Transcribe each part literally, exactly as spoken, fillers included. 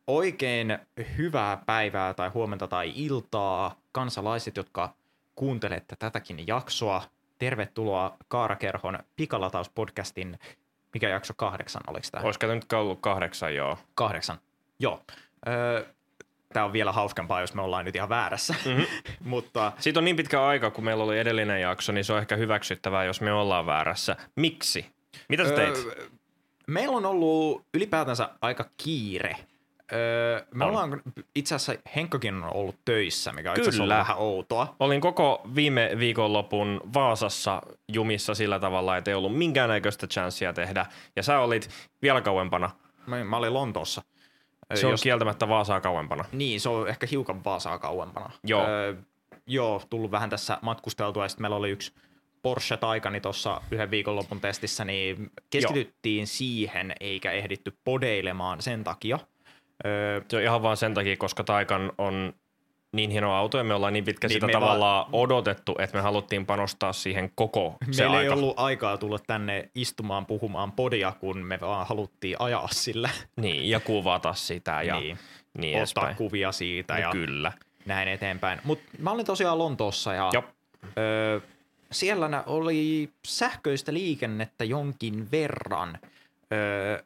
Oikein hyvää päivää tai huomenta tai iltaa kansalaiset, jotka kuuntelette tätäkin jaksoa. Tervetuloa Kaarakerhon Pikalatauspodcastin, mikä jakso kahdeksan, oliko tämä? Olisiko nyt ollut kahdeksan, joo. Kahdeksan, joo. Öö, tämä on vielä hauskempaa, jos me ollaan nyt ihan väärässä. Mm-hmm. Mutta siitä on niin pitkä aika, kun meillä oli edellinen jakso, niin se on ehkä hyväksyttävää, jos me ollaan väärässä. Miksi? Mitä sä teit? Öö, meillä on ollut ylipäätänsä aika kiire. Öö, me on. ollaan, itse asiassa Henkkakin on ollut töissä, mikä on itse asiassa ollut vähän outoa. Olin koko viime viikonlopun Vaasassa jumissa sillä tavalla, että ei ollut minkäännäköistä chanssia tehdä. Ja sä olit vielä kauempana. Mä, mä olin Lontoossa. Se on Jos, kieltämättä Vaasaa kauempana. Niin, se on ehkä hiukan Vaasaa kauempana. Joo. Öö, joo, tullut vähän tässä matkusteltua ja sitten meillä oli yksi Porsche Taycani tuossa yhden viikonlopun testissä, niin keskityttiin joo. siihen eikä ehditty podeilemaan sen takia. Öö, se on ihan vaan sen takia, koska Taycan on niin hieno auto ja me ollaan niin pitkä niin sitä tavallaan vaan odotettu, että me haluttiin panostaa siihen koko se Meillä aika. ei ollut aikaa tulla tänne istumaan puhumaan podia, kun me vaan haluttiin ajaa sillä. Niin, ja kuvata sitä ja niin, niin ottaa edespäin. kuvia siitä no, ja kyllä. näin eteenpäin. Mutta mä olin tosiaan Lontoossa ja öö, siellä oli sähköistä liikennettä jonkin verran. Öö,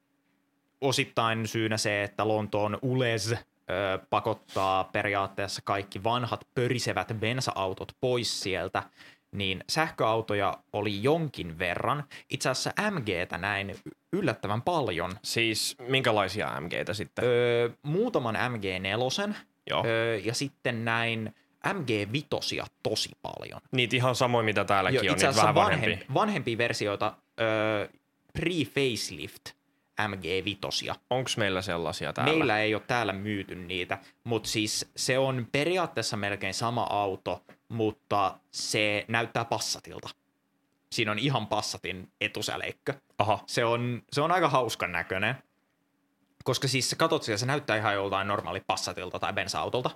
osittain syynä se, että Lontoon U L E Z ö, pakottaa periaatteessa kaikki vanhat pörisevät bensa-autot pois sieltä, niin sähköautoja oli jonkin verran. Itse asiassa M G:tä näin yllättävän paljon. Siis minkälaisia M G:tä sitten? Öö, muutaman M G neljä öö, ja sitten näin M G viisi tosi paljon. Niitä ihan samoin, mitä täälläkin jo, on, niin vähän vanhempi. vanhempi. Vanhempia versioita, öö, pre-facelift M G viisi. Onko meillä sellaisia täällä? Meillä ei ole täällä myyty niitä, mutta siis se on periaatteessa melkein sama auto, mutta se näyttää Passatilta. Siinä on ihan Passatin etusäleikkö. Aha. Se on, se on aika hauskan näköinen, koska siis sä katot siellä, se näyttää ihan joltain normaali Passatilta tai bensa-autolta.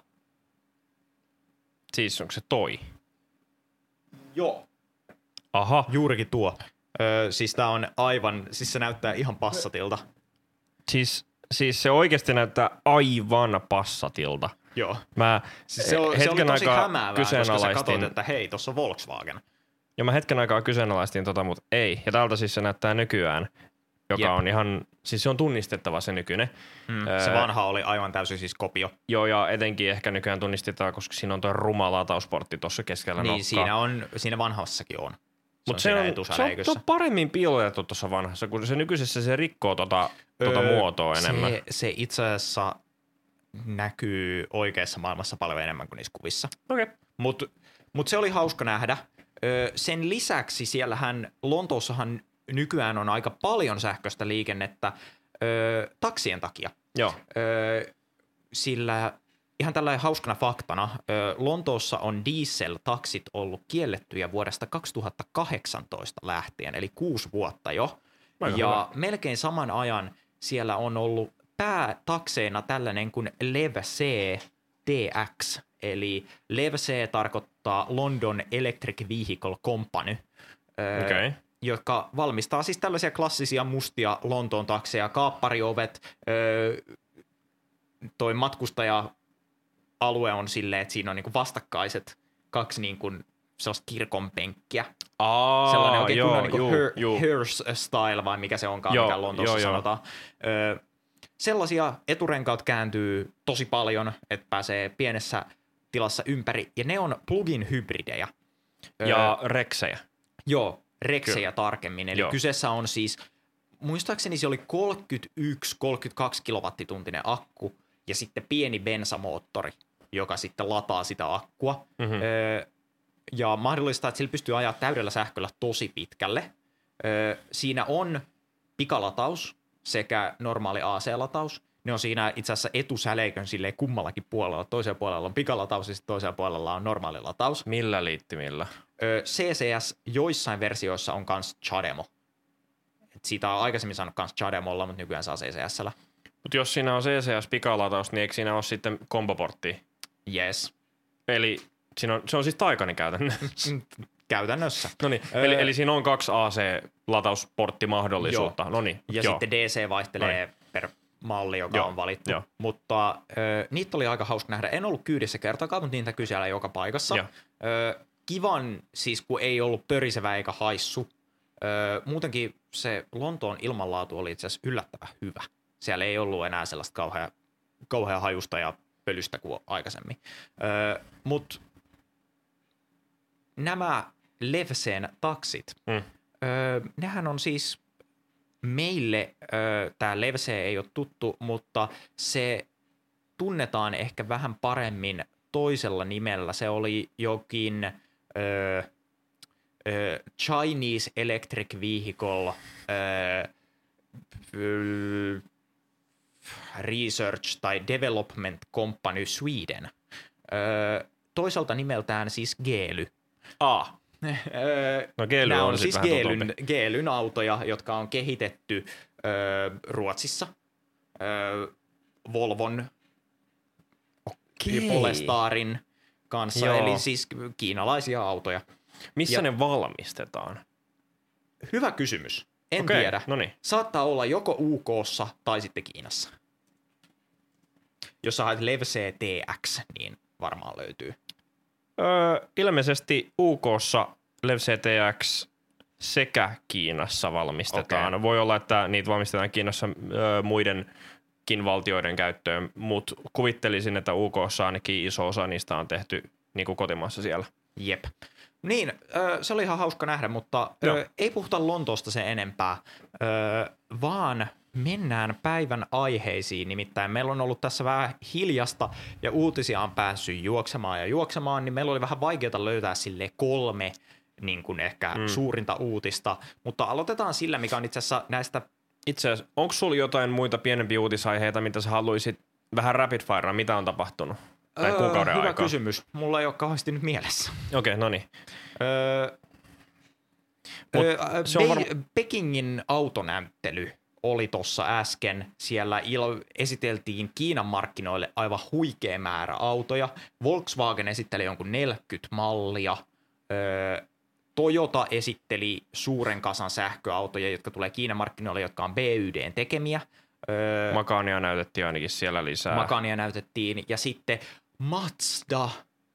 Siis onko se toi? Joo. Aha. Juurikin tuo. Öö, siis tää on aivan, siis se näyttää ihan Passatilta. Siis, siis se oikeasti näyttää aivan Passatilta. Joo. Mä siis se, on, hetken se oli tosi aikaa hämäävää, koska sä katsot, että hei, tossa on Volkswagen. Ja mä hetken aikaa kyseenalaistin tota, mutta ei. Ja täältä siis se näyttää nykyään, joka Jep. on ihan, siis se on tunnistettava se nykyinen. Mm, öö, se vanha oli aivan täysin siis kopio. Joo, ja etenkin ehkä nykyään tunnistetaan, koska siinä on tuo ruma latausportti tuossa keskellä niin, nokkaa. siinä on, siinä vanhassakin on. Mutta se, se, on, se on paremmin piilotettu tuossa vanhassa, kun se nykyisessä se rikkoo tota, tota öö, muotoa enemmän. Se, se itse asiassa näkyy oikeassa maailmassa paljon enemmän kuin niissä kuvissa. Okei. Okay. Mutta mut se oli hauska nähdä. Öö, sen lisäksi siellähän Lontoossahan nykyään on aika paljon sähköistä liikennettä öö, taksien takia. Joo. Öö, sillä ihan tällainen hauskana faktana, Lontoossa on diesel-taksit ollut kiellettyjä vuodesta kaksituhattakahdeksantoista lähtien, eli kuusi vuotta jo. Aika ja hyvä. Melkein saman ajan siellä on ollut päätakseina tällainen kuin L E V C T X, eli L E V C tarkoittaa London Electric Vehicle Company, okay. joka valmistaa siis tällaisia klassisia mustia Lontoon takseja, kaappariovet, toi matkustaja alue on silleen, että siinä on niinku vastakkaiset kaksi niinku sellaista kirkonpenkkiä. Aa, sellainen oikein joo, kunnon niinku juu, her, juu. hearse style vai mikä se onkaan, joo, mikä Lontoossa joo, sanotaan. Ö, sellaisia eturenkaat kääntyy tosi paljon, että pääsee pienessä tilassa ympäri, ja ne on plug-in hybridejä. Ja ö, reksejä. Joo, reksejä Kyllä. tarkemmin. Eli joo. kyseessä on siis, muistaakseni se oli kolmekymmentäyksi kolmekymmentäkaksi kilowattituntinen akku, ja sitten pieni bensamoottori, joka sitten lataa sitä akkua. Mm-hmm. Öö, ja mahdollistaa, että sillä pystyy ajaa täydellä sähköllä tosi pitkälle. Öö, siinä on pikalataus sekä normaali A C-lataus. Ne on siinä itse asiassa etusäleikön silleen kummallakin puolella. Toisella puolella on pikalataus ja sitten toisella puolella on normaali lataus. Millä liittimillä? Öö, C C S joissain versioissa on kans CHAdeMO. Et siitä on aikaisemmin saanut kans CHAdeMolla, mutta nykyään saa C C S:llä. Mutta jos siinä on C C S-pikalataus, niin eikö siinä ole sitten komboporttia? Yes. Eli siinä on, se on siis Taycani käytännössä. Käytännössä. No niin, öö, eli, eli siinä on kaksi A C-latausporttimahdollisuutta. No niin, ja joo. sitten D C vaihtelee Noniin. per malli, joka Joo, on valittu. jo. Mutta ö, niitä oli aika hauska nähdä. En ollut kyydissä kertaakaan, mutta niitä kysellä joka paikassa. Ö, kivan, siis kun ei ollut pörisevä eikä haissu. Ö, muutenkin se Lontoon ilmanlaatu oli itse asiassa yllättävän hyvä. Siellä ei ollut enää sellaista kauhea, kauhea hajusta ja pölystä kuin aikaisemmin. Ö, Mutta nämä Levseen taksit, Mm. Öö, nehän on siis meille, öö, tämä Levse ei ole tuttu, mutta se tunnetaan ehkä vähän paremmin toisella nimellä. Se oli jokin öö, öö, Chinese Electric Vehicle öö, Research tai Development Company Sweden. Öö, toisaalta nimeltään siis Geely. A. No Geely Nämä on, on siis siis Geelyn, Geelyn autoja, jotka on kehitetty ö, Ruotsissa ö, Volvon ja Polestarin kanssa, Joo. eli siis kiinalaisia autoja. Missä Ja- ne valmistetaan? Hyvä kysymys. En Okei, tiedä. noniin. Saattaa olla joko U K:ssa tai sitten Kiinassa. Jos sä haet Levse T X, niin varmaan löytyy. Öö, ilmeisesti U K:ssa Levse T X sekä Kiinassa valmistetaan. Okei. Voi olla, että niitä valmistetaan Kiinassa öö, muidenkin valtioiden käyttöön, mutta kuvittelisin, että U K:ssa ainakin iso osa niistä on tehty niin kuin kotimaassa siellä. Jep. Niin, ö, se oli ihan hauska nähdä, mutta Joo. ö, ei puhuta Lontoosta sen enempää, ö, vaan mennään päivän aiheisiin. Nimittäin meillä on ollut tässä vähän hiljasta ja uutisia on päässyt juoksemaan ja juoksemaan, niin meillä oli vähän vaikeaa löytää sille kolme niin kuin ehkä mm. suurinta uutista, mutta aloitetaan sillä, mikä on itse asiassa näistä. Itse asiassa, onko sulla jotain muita pienempiä uutisaiheita, mitä sä haluaisit vähän rapid firea, mitä on tapahtunut? Tai kuukauden Hyvä aikaa? kysymys. Mulla ei ole kauheasti nyt mielessä. Okei, okay, no niin. Öö, Mut öö, se on Be- varma- Pekingin autonäyttely oli tuossa äsken. Siellä il- esiteltiin Kiinan markkinoille aivan huikea määrä autoja. Volkswagen esitteli jonkun neljäkymmentä mallia. Öö, Toyota esitteli suuren kasan sähköautoja, jotka tulee Kiinan markkinoille, jotka on B Y D:n tekemiä. Öö, Makania näytettiin ainakin siellä lisää. Makania näytettiin. Ja sitten Mazda.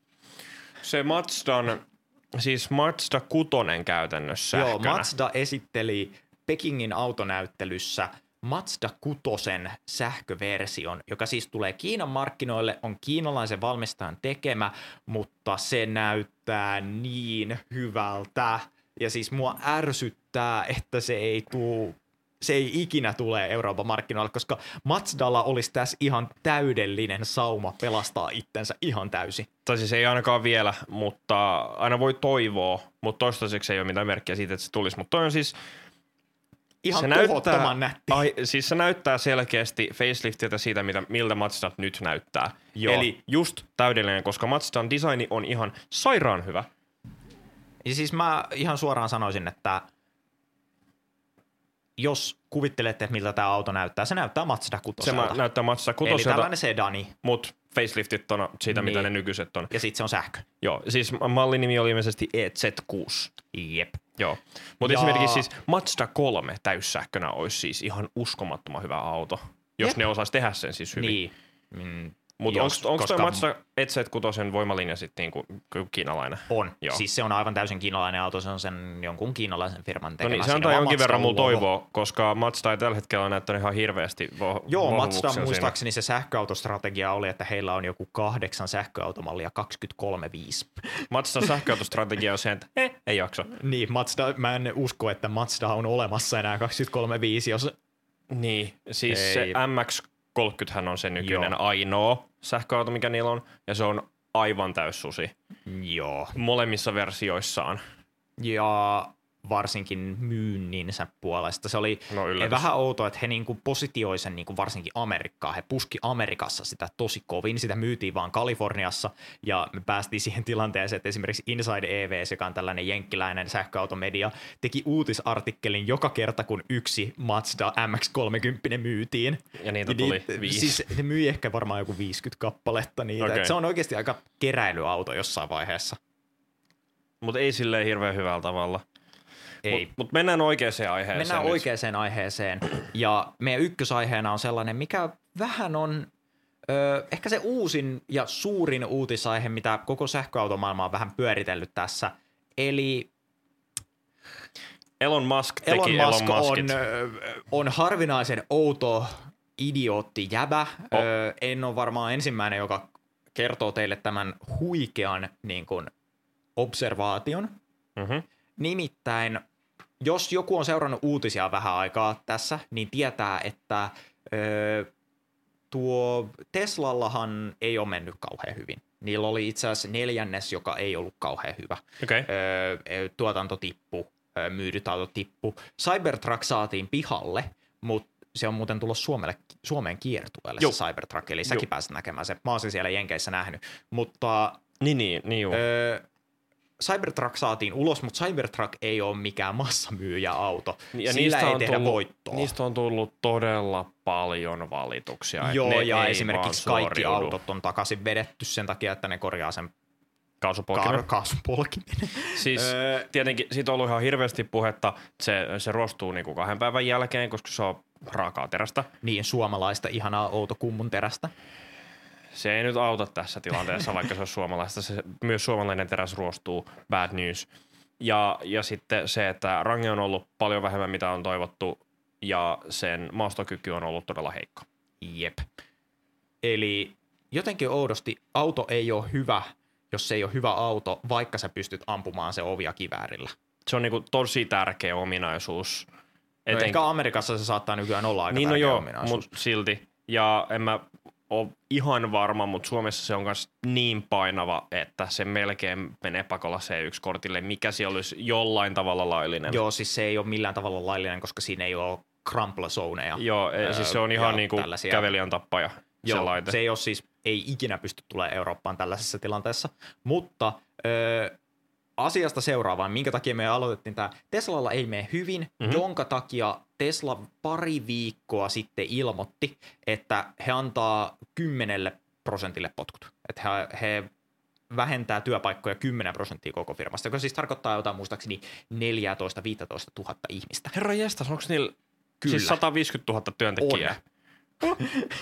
Se Mazdan, siis Mazda kutonen käytännössä Joo, sähkönä. Mazda esitteli Pekingin autonäyttelyssä Mazda kutosen sähköversion, joka siis tulee Kiinan markkinoille, on kiinalaisen valmistajan tekemä, mutta se näyttää niin hyvältä. Ja siis mua ärsyttää, että se ei tuu, se ei ikinä tule Euroopan markkinoille, koska Mazdalla olisi tässä ihan täydellinen sauma pelastaa itsensä ihan täysin. Tai siis ei ainakaan vielä, mutta aina voi toivoa, mutta toistaiseksi ei ole mitään merkkiä siitä, että se tulisi. Mutta toi on siis Ihan se tuhottoman nätti. Ai, siis se näyttää selkeästi faceliftiltä siitä, mitä, miltä Mazda nyt näyttää. Joo. Eli just täydellinen, koska Mazdan designi on ihan sairaan hyvä. Ja siis mä ihan suoraan sanoisin, että jos kuvittelette, että miltä tämä auto näyttää, se näyttää Mazda Se kutoselta. ma- näyttää Mazda Eli kutoselta, tällainen sedani, mutta faceliftit on siitä, niin. mitä Niin. ne nykyiset on. ja sitten se on sähkö. Joo, siis mallin nimi oli ilmeisesti E Z kuusi. Jep. Joo, mutta Ja- esimerkiksi siis Mazda kolme täyssähkönä olisi siis ihan uskomattoman hyvä auto, jos Jep. ne osaisi tehdä sen siis hyvin. Niin. Mm, Mutta jos- onko toi koska Mazda E Z kuusi voimalinja sitten niinku ky- kiinalainen? On. Joo. Siis se on aivan täysin kiinalainen auto, se on sen jonkun kiinalaisen firman No tekemä. niin, se Siinä antaa on jonkin Mazdan verran mulla logo. toivoa, koska Mazda ei tällä hetkellä ole näyttänyt ihan hirveästi vo- Joo, vahvuuksia Mazda siinä. muistaakseni se sähköautostrategia oli, että heillä on joku kahdeksan sähköautomallia kaksikymmentäkolme viisi. Mazdan sähköautostrategia on se, että eh, ei jaksa. Niin, Mazda, mä en usko, että Mazda on olemassa enää kaksikymmentäkolme viisi, jos Niin, siis Ei. se M X kolmekymmentä on se nykyinen Joo. ainoa sähköauto, mikä niillä on, ja se on aivan täyssusi joo. molemmissa versioissaan. Ja varsinkin myynninsä puolesta. Se oli No yllätys. vähän outoa, että he niinku positioi sen niinku varsinkin Amerikkaan. He puski Amerikassa sitä tosi kovin. Sitä myytiin vaan Kaliforniassa ja me päästiin siihen tilanteeseen, että esimerkiksi Inside E V, joka on tällainen jenkkiläinen sähköautomedia, teki uutisartikkelin joka kerta, kun yksi Mazda M X kolmekymmentä myytiin. Ja niitä tuli Niit- viisi. Siis ne myi ehkä varmaan joku viisikymmentä kappaletta niitä. Okei. Et se on oikeasti aika keräilyauto jossain vaiheessa. Mutta ei silleen hirveän hyvällä tavalla. ei. Mutta mut mennään oikeaan aiheeseen. Mennään nyt. oikeaan aiheeseen. Ja meidän ykkösaiheena on sellainen, mikä vähän on ö, ehkä se uusin ja suurin uutisaihe, mitä koko sähköautomaailma on vähän pyöritellyt tässä. Eli Elon Musk teki Elon Musk Elon on, on harvinaisen outo idiootti jäbä. Oh. Ö, en ole varmaan ensimmäinen, joka kertoo teille tämän huikean niin kuin, observaation. Mm-hmm. Nimittäin, jos joku on seurannut uutisia vähän aikaa tässä, niin tietää, että ö, tuo Teslallahan ei ole mennyt kauhean hyvin. Niillä oli itse asiassa neljännes, joka ei ollut kauhean hyvä. Okay. Ö, tuotanto tippu, myydyt autot tippu. Cybertruck saatiin pihalle, mutta se on muuten tullut Suomelle, Suomeen kiertueelle Joo. se Cybertruck, eli säkin pääset näkemään se. Mä oon sen siellä Jenkeissä nähnyt, mutta Niin, niin, niin juu. Öö, Cybertruck saatiin ulos, mutta Cybertruck ei ole mikään massamyyjäauto. Ja Sillä ei on tehdä tullut, voittoa. Niistä on tullut todella paljon valituksia. Joo, ne ja ei esimerkiksi vaan kaikki suoriudu. autot on takaisin vedetty sen takia, että ne korjaa sen Kaasupolkimen. kar- kaasupolkimen. Siis Öö, tietenkin siitä on ollut ihan hirveästi puhetta, se, se rostuu niinku kahden päivän jälkeen, koska se on raakaa terästä. niin, suomalaista ihanaa outo kummun terästä. Se ei nyt auta tässä tilanteessa, vaikka se on suomalaista. Se, myös suomalainen teräs ruostuu, bad news. Ja, ja sitten se, että range on ollut paljon vähemmän, mitä on toivottu, ja sen maastokyky on ollut todella heikko. Jep. Eli jotenkin oudosti auto ei ole hyvä, jos se ei ole hyvä auto, vaikka sä pystyt ampumaan se ovia kiväärillä. Se on niinku tosi tärkeä ominaisuus. No Eten... ehkä Amerikassa se saattaa nykyään olla aika niin no tärkeä joo, ominaisuus. mutta silti. Ja en mä ole ihan varma, mutta Suomessa se on myös niin painava, että se melkein menee pakolla C yksi -kortille, mikä siellä olisi jollain tavalla laillinen. Joo, siis se ei ole millään tavalla laillinen, koska siinä ei ole crumple-zoneja. Joo, öö, siis se on ihan niinku tällaisia... kävelijän tappaja. Joo, se laite. Se ei ole siis, ei ikinä pysty tulemaan Eurooppaan tällaisessa tilanteessa, mutta ö, asiasta seuraavaan, minkä takia me aloitettiin tämä, Teslalla ei mene hyvin, mm-hmm. jonka takia Tesla pari viikkoa sitten ilmoitti, että he antaa kymmenelle prosentille potkut. Että he, he vähentää työpaikkoja kymmenen prosenttia koko firmasta, joka siis tarkoittaa jotain muistaakseni neljätoista viisitoista tuhatta ihmistä. Herra jestas, onko niillä Kyllä. siis sata viisikymmentätuhatta työntekijää? On.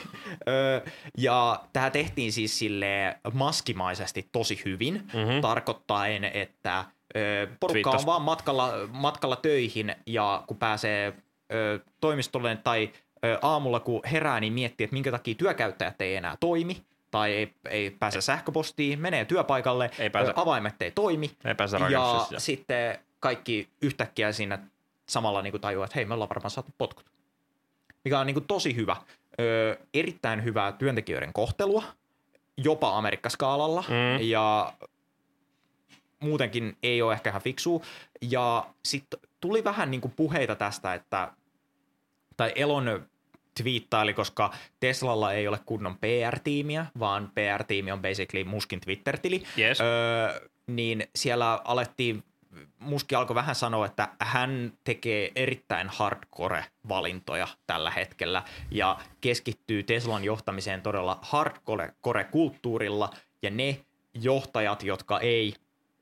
Ja tämä tehtiin siis sille maskimaisesti tosi hyvin, mm-hmm. tarkoittaen, että ö, porukka Twiittas. on vaan matkalla, matkalla töihin ja kun pääsee ö, toimistolle tai ö, aamulla kun herää, niin miettii, että minkä takia työkäyttäjät ei enää toimi tai ei, ei pääse ei. sähköpostiin, menee työpaikalle, ei pääse. Ö, avaimet ei toimi ei pääse ja sitten kaikki yhtäkkiä siinä samalla niin kuin tajuaa, että hei, me ollaan varmaan saatu potkut. Mikä on niin kuin tosi hyvä. Ö, erittäin hyvää työntekijöiden kohtelua, jopa Amerikkaskaalalla, mm. ja muutenkin ei ole ehkä ihan fiksua. Ja sitten tuli vähän niin kuin puheita tästä, että, tai Elon twiittaili, koska Teslalla ei ole kunnon P R-tiimiä, vaan P R-tiimi on basically Muskin Twitter-tili, yes. ö, niin siellä alettiin Muski alkoi vähän sanoa, että hän tekee erittäin hardcore-valintoja tällä hetkellä ja keskittyy Teslan johtamiseen todella hardcore-kulttuurilla, ja ne johtajat, jotka ei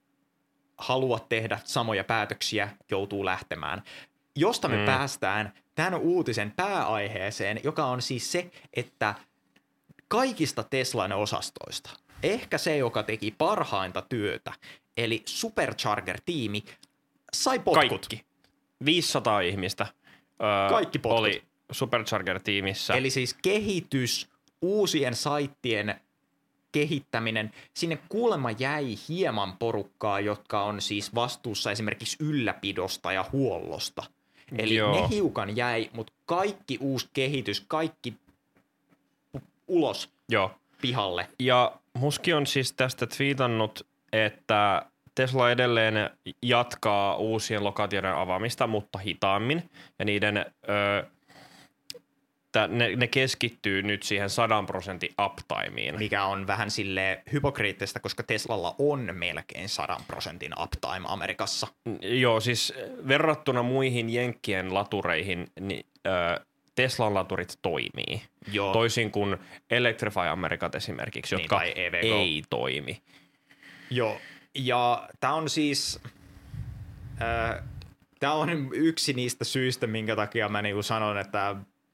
halua tehdä samoja päätöksiä, joutuu lähtemään. Josta me mm. päästään tämän uutisen pääaiheeseen, joka on siis se, että kaikista Teslan osastoista ehkä se, joka teki parhainta työtä, eli Supercharger-tiimi, sai potkut. Kaikki. viisisataa ihmistä öö, Kaikki potkut. oli Supercharger-tiimissä. Eli siis kehitys, uusien saittien kehittäminen. Sinne kuulemma jäi hieman porukkaa, jotka on siis vastuussa esimerkiksi ylläpidosta ja huollosta. Eli Joo. ne hiukan jäi, mutta kaikki uusi kehitys, kaikki ulos Joo. pihalle. Ja Muski on siis tästä twiitannut, että Tesla edelleen jatkaa uusien lokaatioiden avaamista, mutta hitaammin. Ja niiden, ö, tä, ne, ne keskittyy nyt siihen sadan prosentin uptimeen. Mikä on vähän sille hypokriittistä, koska Teslalla on melkein sadan prosentin uptime Amerikassa. Joo, siis verrattuna muihin jenkkien latureihin, niin ö, Teslan laturit toimii. Joo. Toisin kuin Electrify Americat esimerkiksi, Niin, jotka tai E V Go. ei toimi. Joo, ja tämä on siis, äh, Tämä on yksi niistä syistä, minkä takia mä niinku sanon, että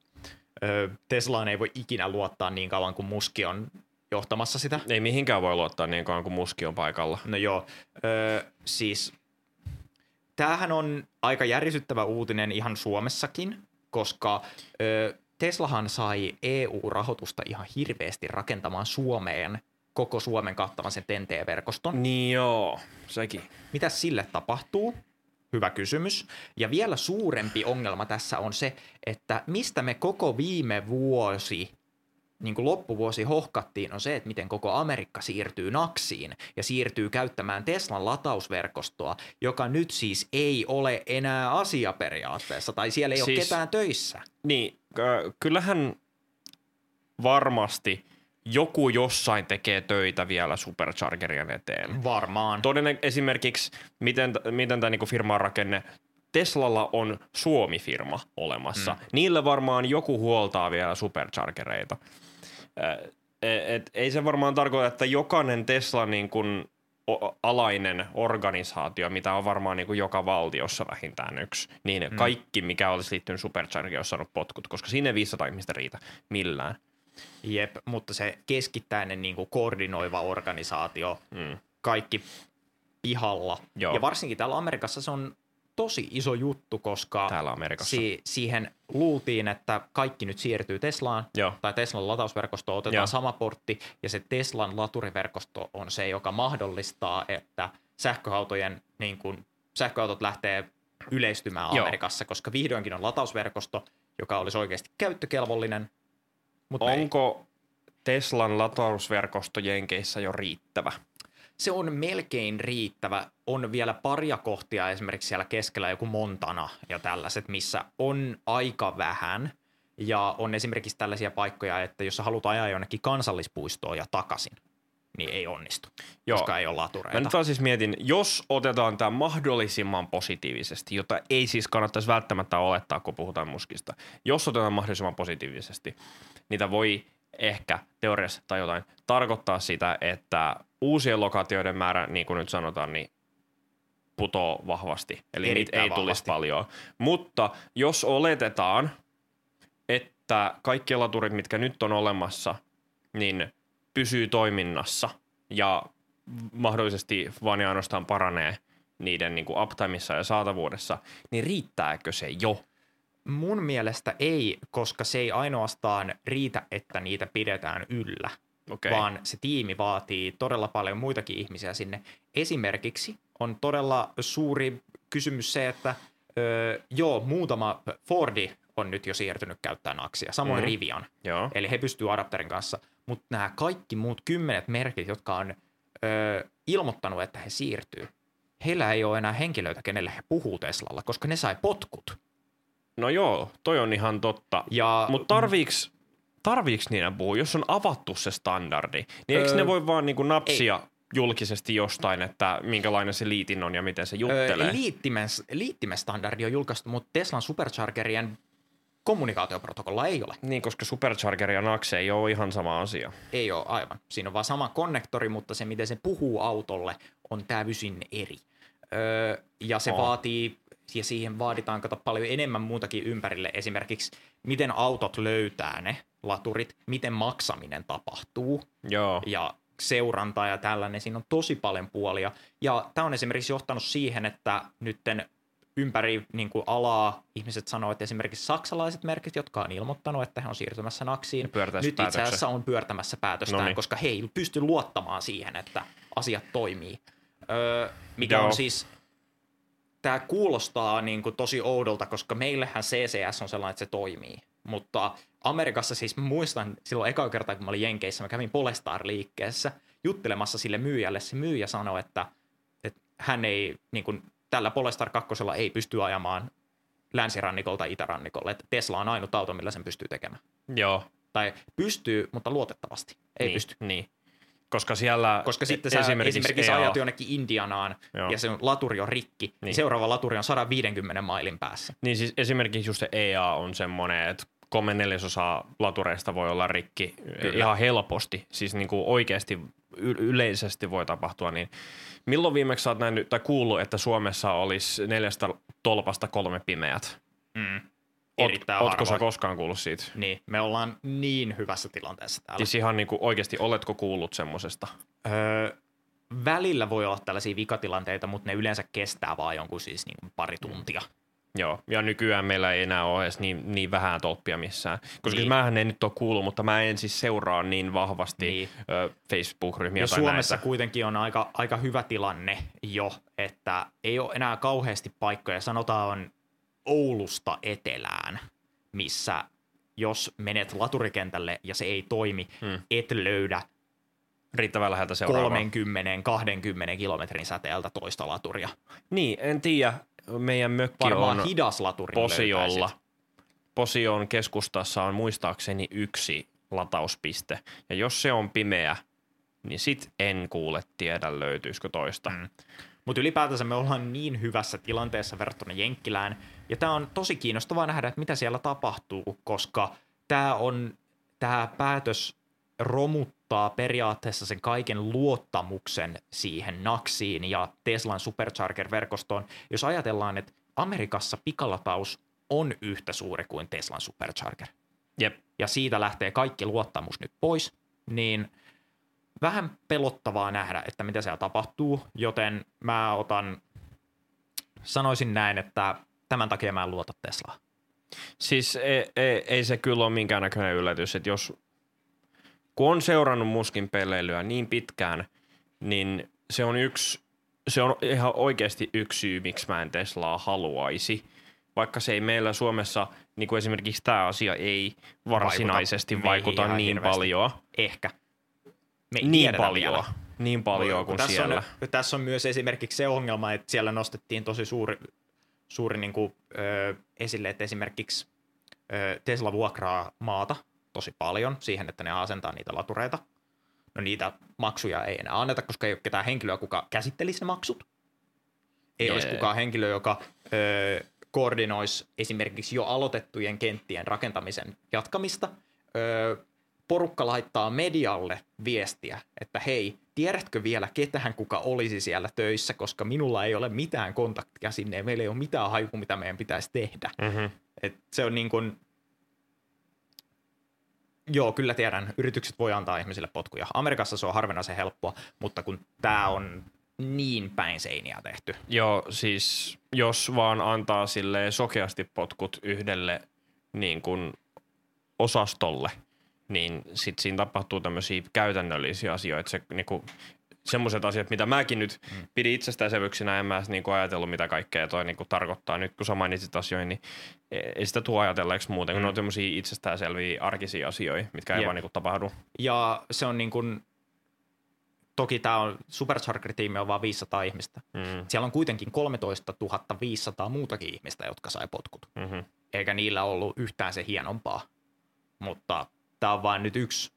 Teslaan ei voi ikinä luottaa niin kauan kuin Musk on johtamassa sitä. Ei mihinkään voi luottaa niin kauan kuin Musk on paikalla. No joo, öö, siis tämähän on aika järisyttävä uutinen ihan Suomessakin, koska öö, Teslahan sai E U-rahoitusta ihan hirveästi rakentamaan Suomeen koko Suomen kattavan sen T E N T-verkoston. Niin joo, sekin. Mitä sille tapahtuu? Hyvä kysymys. Ja vielä suurempi ongelma tässä on se, että mistä me koko viime vuosi, niin kuin loppuvuosi hohkattiin, on se, että miten koko Amerikka siirtyy naksiin ja siirtyy käyttämään Teslan latausverkostoa, joka nyt siis ei ole enää asia periaatteessa, tai siellä ei siis, ole ketään töissä. Niin, kyllähän varmasti joku jossain tekee töitä vielä Superchargerien eteen. Varmaan. Todennäköisesti esimerkiksi, miten, miten tämä niinku firman rakenne, Teslalla on Suomi-firma olemassa. Mm. Niillä varmaan joku huoltaa vielä Superchargereita. Et, et, ei se varmaan tarkoita, että jokainen Tesla niin kun, o, alainen organisaatio, mitä on varmaan niin kun joka valtiossa vähintään yksi, niin mm. kaikki, mikä olisi liittynyt Superchargeriin, olisi saanut potkut, koska sinne ei viisisataa ihmistä riitä millään. Jep, mutta se keskittäinen niin kuin koordinoiva organisaatio, mm. kaikki pihalla. Joo. Ja varsinkin täällä Amerikassa se on tosi iso juttu, koska täällä Amerikassa. Si- siihen luultiin, että kaikki nyt siirtyy Teslaan, Joo. tai Teslan latausverkostoon otetaan Joo. sama portti, ja se Teslan laturiverkosto on se, joka mahdollistaa, että sähköautojen, niin kuin, sähköautot lähtee yleistymään Joo. Amerikassa, koska vihdoinkin on latausverkosto, joka olisi oikeasti käyttökelvollinen. Mutta onko ei. Teslan latausverkosto Jenkeissä jo riittävä? Se on melkein riittävä. On vielä paria kohtia esimerkiksi siellä keskellä joku Montana ja tällaiset, missä on aika vähän. Ja on esimerkiksi tällaisia paikkoja, että jos sä haluat ajaa jonnekin kansallispuistoon ja takaisin, niin ei onnistu, Joo. koska ei ole latureita. Mä nyt vaan siis mietin, jos otetaan tämä mahdollisimman positiivisesti, jota ei siis kannattaisi välttämättä olettaa, kun puhutaan Muskista. Jos otetaan mahdollisimman positiivisesti, niitä voi ehkä teoriassa tai jotain tarkoittaa sitä, että uusien lokaatioiden määrä, niin kuin nyt sanotaan, niin putoo vahvasti. Eli niitä ei tulisi paljon. Mutta jos oletetaan, että kaikki laturit, mitkä nyt on olemassa, niin pysyy toiminnassa ja mahdollisesti vaan ja ainoastaan paranee niiden niin kuin uptimeissa ja saatavuudessa, niin riittääkö se jo? Mun mielestä ei, koska se ei ainoastaan riitä, että niitä pidetään yllä, okay. vaan se tiimi vaatii todella paljon muitakin ihmisiä sinne. Esimerkiksi on todella suuri kysymys se, että öö, joo, muutama Fordi on nyt jo siirtynyt käyttämään aksia, samoin mm-hmm. Rivian, joo. eli he pystyvät adapterin kanssa, mutta nämä kaikki muut kymmenet merkit, jotka on öö, ilmoittanut, että he siirtyy, heillä ei ole enää henkilöitä, kenelle he puhuu Teslalla, koska ne sai potkut. No joo, toi on ihan totta. Ja mutta tarviiks, tarviiks niiden puhua, jos on avattu se standardi, niin eikö öö, ne voi vaan niinku napsia ei. julkisesti jostain, että minkälainen se liitin on ja miten se juttelee? Öö, liittimes, liittimestandardi on julkaistu, mutta Teslan Superchargerien kommunikaatioprotokolla ei ole. Niin, koska Supercharger ja N A C E ei ole ihan sama asia. Ei ole aivan. Siinä on vaan sama konnektori, mutta se miten se puhuu autolle on täysin eri. Öö, ja se oh. vaatii... Ja siihen vaaditaan kato paljon enemmän muutakin ympärille. Esimerkiksi miten autot löytää ne laturit, miten maksaminen tapahtuu Joo. ja seuranta ja tällainen. Siinä on tosi paljon puolia. Ja tämä on esimerkiksi johtanut siihen, että nytten ympäri niin kuin alaa ihmiset sanoo, että esimerkiksi saksalaiset merkit, jotka on ilmoittanut, että he on siirtymässä naksiin, nyt itse asiassa on pyörtämässä päätöstään, Noniin. koska he ei pysty luottamaan siihen, että asiat toimii. Öö, mikä Joo. on siis... Tämä kuulostaa niin kuin tosi oudolta, koska meillähän C C S on sellainen, että se toimii. Mutta Amerikassa siis muistan silloin eka kertaa, kun mä olin Jenkeissä, mä kävin Polestar-liikkeessä juttelemassa sille myyjälle. Se myyjä sanoi, että, että hän ei niin kuin, tällä Polestar kakkosella ei pysty ajamaan länsirannikolta itärannikolle. Että Tesla on ainut auto, millä sen pystyy tekemään. Joo. Tai pystyy, mutta luotettavasti. Ei niin, pysty. Niin. Koska siellä Koska sitten sä esimerkiksi, esimerkiksi ajat jonnekin Indianaan Joo. ja se laturi on rikki, niin. niin seuraava laturi on sata viisikymmentä mailin päässä. Niin siis esimerkiksi just se E A on semmoinen, että kolme neljäsosaa latureista voi olla rikki Kyllä. ihan helposti. Siis niin kuin oikeasti y- yleisesti voi tapahtua, niin milloin viimeksi sä oot nähnyt tai kuullut, että Suomessa olisi neljästä tolpasta kolme pimeät? Mm. Oot, ootko sä koskaan kuullut siitä? Niin, me ollaan niin hyvässä tilanteessa täällä. Siis ihan niin kuin oikeasti, oletko kuullut semmosesta? Öö, välillä voi olla tällaisia vikatilanteita, mutta ne yleensä kestää vaan jonkun siis niin kuin pari tuntia. Joo, ja nykyään meillä ei enää ole edes niin, niin vähän tolppia missään. Koska niin. mähän en nyt ole kuullut, mutta mä en siis seuraa niin vahvasti niin. ö, Facebook-ryhmiä ja tai Suomessa näitä. kuitenkin on aika, aika hyvä tilanne jo, että ei ole enää kauheasti paikkoja. Sanotaan Oulusta etelään, missä jos menet laturikentälle ja se ei toimi, hmm. et löydä riittävän läheltä seuraavaa. kolmekymmentä kaksikymmentä kilometrin säteeltä toista laturia. Niin, en tiedä. Meidän mökki varmaan on hidas laturi Posiolla. Posion keskustassa on muistaakseni yksi latauspiste. Ja jos se on pimeä, niin sit en kuule tiedä löytyisikö toista. Mm. Mutta ylipäätänsä me ollaan niin hyvässä tilanteessa verrattuna Jenkkilään. Ja tää on tosi kiinnostavaa nähdä, että mitä siellä tapahtuu, koska tää on tää päätös romuttaa periaatteessa sen kaiken luottamuksen siihen Naxiin ja Teslan Supercharger-verkostoon. Jos ajatellaan, että Amerikassa pikalataus on yhtä suuri kuin Teslan Supercharger. Jep. Ja siitä lähtee kaikki luottamus nyt pois, niin vähän pelottavaa nähdä, että mitä siellä tapahtuu, joten mä otan, sanoisin näin, että tämän takia mä en luota Teslaa. Siis ei, ei, ei se kyllä ole minkäännäköinen yllätys, että jos kun on seurannut muskin peleilyä niin pitkään, niin se on yksi, se on ihan oikeasti yksi syy, miksi mä en Teslaa haluaisi. Vaikka se ei meillä Suomessa, niin kuin esimerkiksi tämä asia ei varsinaisesti vaikuta, vaikuta niin hirveästi. Paljon. Ehkä. Me niin paljon. Niin paljon kuin tässä siellä. On, tässä on myös esimerkiksi se ongelma, että siellä nostettiin tosi suuri, suuri niin kuin, ö, esille, että esimerkiksi ö, Tesla vuokraa maata tosi paljon siihen, että ne asentaa niitä latureita. No niitä maksuja ei enää anneta, koska ei ole ketään henkilöä, kuka käsittelisi ne maksut. Ei yeah. olisi kukaan henkilö, joka ö, koordinoisi esimerkiksi jo aloitettujen kenttien rakentamisen jatkamista. Ö, porukka laittaa medialle viestiä, että hei, tiedätkö vielä ketään, kuka olisi siellä töissä, koska minulla ei ole mitään kontaktia sinne ja meillä ei ole mitään hajua, mitä meidän pitäisi tehdä. Mm-hmm. Et se on niin kuin, joo, kyllä tiedän, yritykset voi antaa ihmisille potkuja. Amerikassa se on harvinaisen helppoa, mutta kun tämä on niin päin seiniä tehty. Joo, siis jos vaan antaa silleen sokeasti potkut yhdelle niin kuin osastolle, niin sitten siinä tapahtuu tämmöisiä käytännöllisiä asioita. Se, niinku, semmoiset asiat, mitä mäkin nyt mm. pidin itsestäänselvyyksinä, en mä niinku ajatellut, mitä kaikkea toi niinku tarkoittaa. Nyt kun sä mainitsit asioihin, niin ei sitä tule ajatelleeksi muuten, kun mm. ne on tämmöisiä itsestäänselviä arkisia asioita, mitkä ei Jep. vaan niinku tapahdu. Ja se on niin kuin, toki tämä on, Supercharger-tiimi on vaan viisisataa ihmistä. Mm. Siellä on kuitenkin kolmetoistatuhatta viisisataa muutakin ihmistä, jotka sai potkut. Mm-hmm. Eikä niillä ollut yhtään se hienompaa, mutta tämä on vain nyt yksi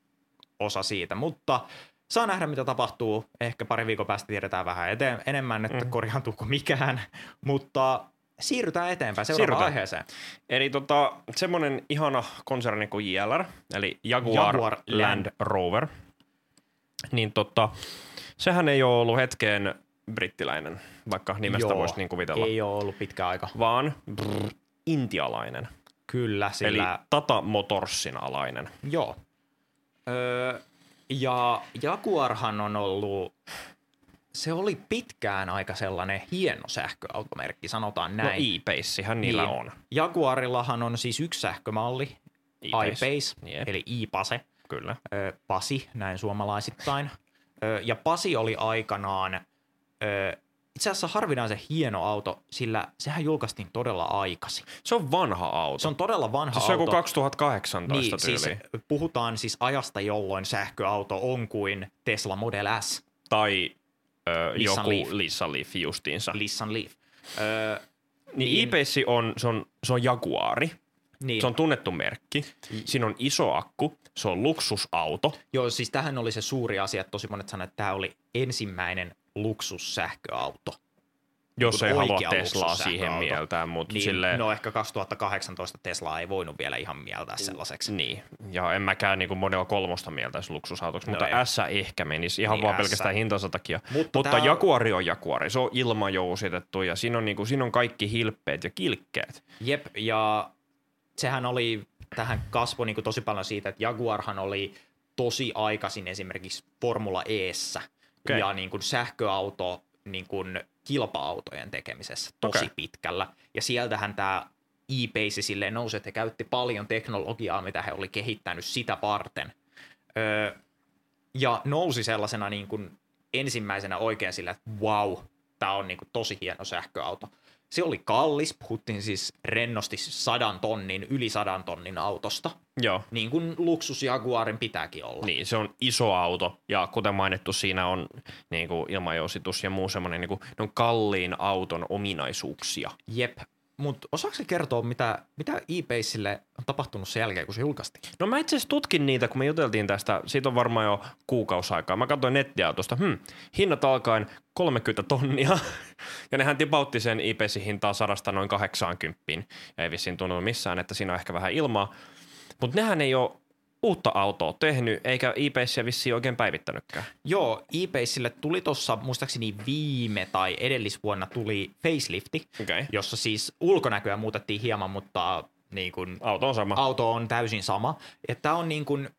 osa siitä, mutta saa nähdä, mitä tapahtuu. Ehkä pari viikon päästä tiedetään vähän eteen, enemmän, että mm. korjaantuuko mikään, mutta siirrytään eteenpäin seuraavaan aiheeseen. Eli tota, semmoinen ihana konserni kuin J L R, eli Jaguar, Jaguar Land Rover, niin tota, sehän ei ole ollut hetkeen brittiläinen, vaikka nimestä voisi niin kuvitella. Ei ole ollut pitkä aika. Vaan brr, intialainen. Kyllä, sillä... Eli Tata Motorsin alainen. Joo. Öö, ja Jaguarhan on ollut, se oli pitkään aika sellainen hieno sähköautomerkki, sanotaan näin. No E-Pacehän niillä niin. on. Jaguarillahan on siis yksi sähkömalli, E-Pace, I-Pace, yep. eli I-Pase. Kyllä. Öö, Pasi, näin suomalaisittain. öö, ja Pasi oli aikanaan... Öö, itse asiassa harvinaisen hieno auto, sillä sehän julkaistiin todella aikaisin. Se on vanha auto. Se on todella vanha siis auto. Se on joku kaksituhattakahdeksantoista niin, tyyliin. Siis puhutaan siis ajasta, jolloin sähköauto on kuin Tesla Model S. Tai ö, Nissan joku Leaf. Nissan Leaf justiinsa. Nissan Leaf. Öö, niin, niin E-Pace on, se on, se on Jaguari. Niin. Se on tunnettu merkki. Siinä on iso akku. Se on luksusauto. Joo, siis tähän oli se suuri asia, että tosi monet sanoivat, että tämä oli ensimmäinen luksussähköauto. Jos ei halua oikea Teslaa siihen luksussähköauto. mieltään, mutta niin, silleen... No ehkä kaksituhattakahdeksantoista Teslaa ei voinut vielä ihan mieltää sellaiseksi. Niin, ja en mäkään niinku Model kolmosta mieltäisi luksusautoksi, No mutta ei. S ehkä menisi ihan Niin, vaan S. pelkästään hintansa takia. Mutta Mutta tää- Jaguari on Jaguari, se on ilmajousitettu ja siinä on, niinku, siinä on kaikki hilppeet ja kilkkeet. Jep, ja sehän oli, tähän kasvoi niin kuin tosi paljon siitä, että Jaguarhan oli tosi aikaisin esimerkiksi Formula E:ssä Okei. ja niin kuin sähköauto niin kuin kilpa-autojen tekemisessä tosi Okei. pitkällä. Ja sieltähän tämä e-Pace silleen nousi, että he käytti paljon teknologiaa, mitä he oli kehittänyt sitä varten. Öö, ja nousi sellaisena niin kuin ensimmäisenä oikein sillä, että wow, tämä on niin kuin tosi hieno sähköauto. Se oli kallis, puhuttiin siis rennosti sadan tonnin, yli sadan tonnin autosta, Joo. niin kuin luksus Jaguarin pitääkin olla. Niin, se on iso auto ja kuten mainittu, siinä on niinku ilmajousitus ja muu semmoinen niinku, ne on kalliin auton ominaisuuksia. Jep, mutta osaako se kertoa, mitä, mitä e-Pacelle on tapahtunut sen jälkeen, kun se julkaistiin? No mä itse asiassa tutkin niitä, kun me juteltiin tästä, siitä on varmaan jo kuukausi aikaa. Mä katsoin nettiautosta, hmm, hinnat alkaen kolmekymmentä tonnia, ja nehän tipautti sen e-Pacen hintaa sadasta noin kahdeksankymmentä, ja ei vissiin tuntunut missään, että siinä on ehkä vähän ilmaa. Mutta nehän ei ole uutta autoa tehnyt, eikä e-Pacea vissiin oikein päivittänytkään. Joo, e-Pacelle tuli tuossa muistaakseni viime tai edellisvuonna tuli facelifti, Okay. jossa siis ulkonäköä muutettiin hieman, mutta niin kun Auto on sama. auto on täysin sama. Että on niin kuin,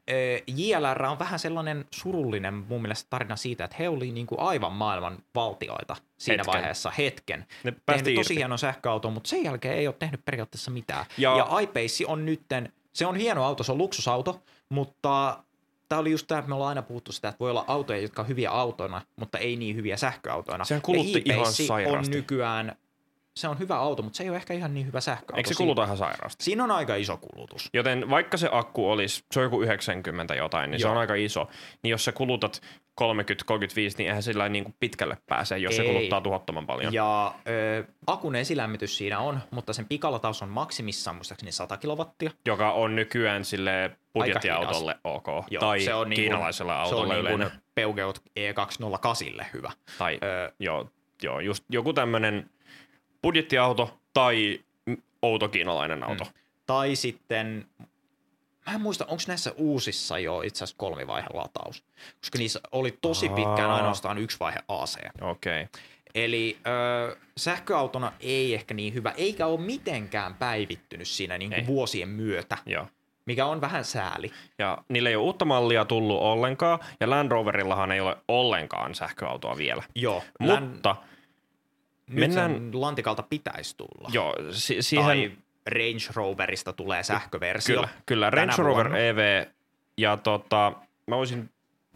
J L R on vähän sellainen surullinen mun mielestä tarina siitä, että he oli niin kuin aivan maailman valtioita siinä Hetken. vaiheessa hetken. Ne Tehnyt päästi tosi irti. hieno sähköauto, mutta sen jälkeen ei ole tehnyt periaatteessa mitään. Ja- Ja, ja iPace on nytten, se on hieno auto, se on luksusauto, mutta tämä oli just tämä, että me ollaan aina puhuttu sitä, että voi olla autoja, jotka on hyviä autoina, mutta ei niin hyviä sähköautoina. Sehän kulutti ja ihan e-Pace on sairaasti. nykyään, se on hyvä auto, mutta se ei ole ehkä ihan niin hyvä sähköauto. Eikö se Siin- kuluta ihan sairaasti? Siinä on aika iso kulutus. Joten vaikka se akku olisi, se on joku yhdeksänkymmentä jotain, niin Joo. se Joo. on aika iso. Niin jos sä kulutat kolmekymmentä kolmekymmentäviisi, niin eihän sillä niin kuin pitkälle pääse, jos Ei. se kuluttaa tuhottoman paljon. Ja ö, akun esilämmitys siinä on, mutta sen pikalataus on maksimissaan muistaakseni sata kilowattia. Joka on nykyään sille budjettiautolle ok. Joo, tai se on niin kiinalaiselle kuin, autolle se on yleinen. niin kuin Peugeot E kaksisataakahdeksan hyvä. Tai Ö, joo, joo, just joku tämmönen budjettiauto tai mm, outo kiinalainen auto. Mm. Tai sitten, mä en muista, onko näissä uusissa jo itse asiassa kolmivaihe lataus, koska niissä oli tosi pitkään Aa. ainoastaan yksi vaihe A C. Okei. Okay. Eli ö, sähköautona ei ehkä niin hyvä, eikä ole mitenkään päivittynyt siinä niin kuin Ei. vuosien myötä, Joo. mikä on vähän sääli. Ja niillä ei ole uutta mallia tullut ollenkaan, ja Land Roverillahan ei ole ollenkaan sähköautoa vielä. Joo, Mutta nyt mennään- sen Lantikalta pitäisi tulla. joo, si- siihen... Tai Range Roverista tulee sähköversio. Kyllä, kyllä. tänä Range Rover vuonna. E V, ja tota, mä voisin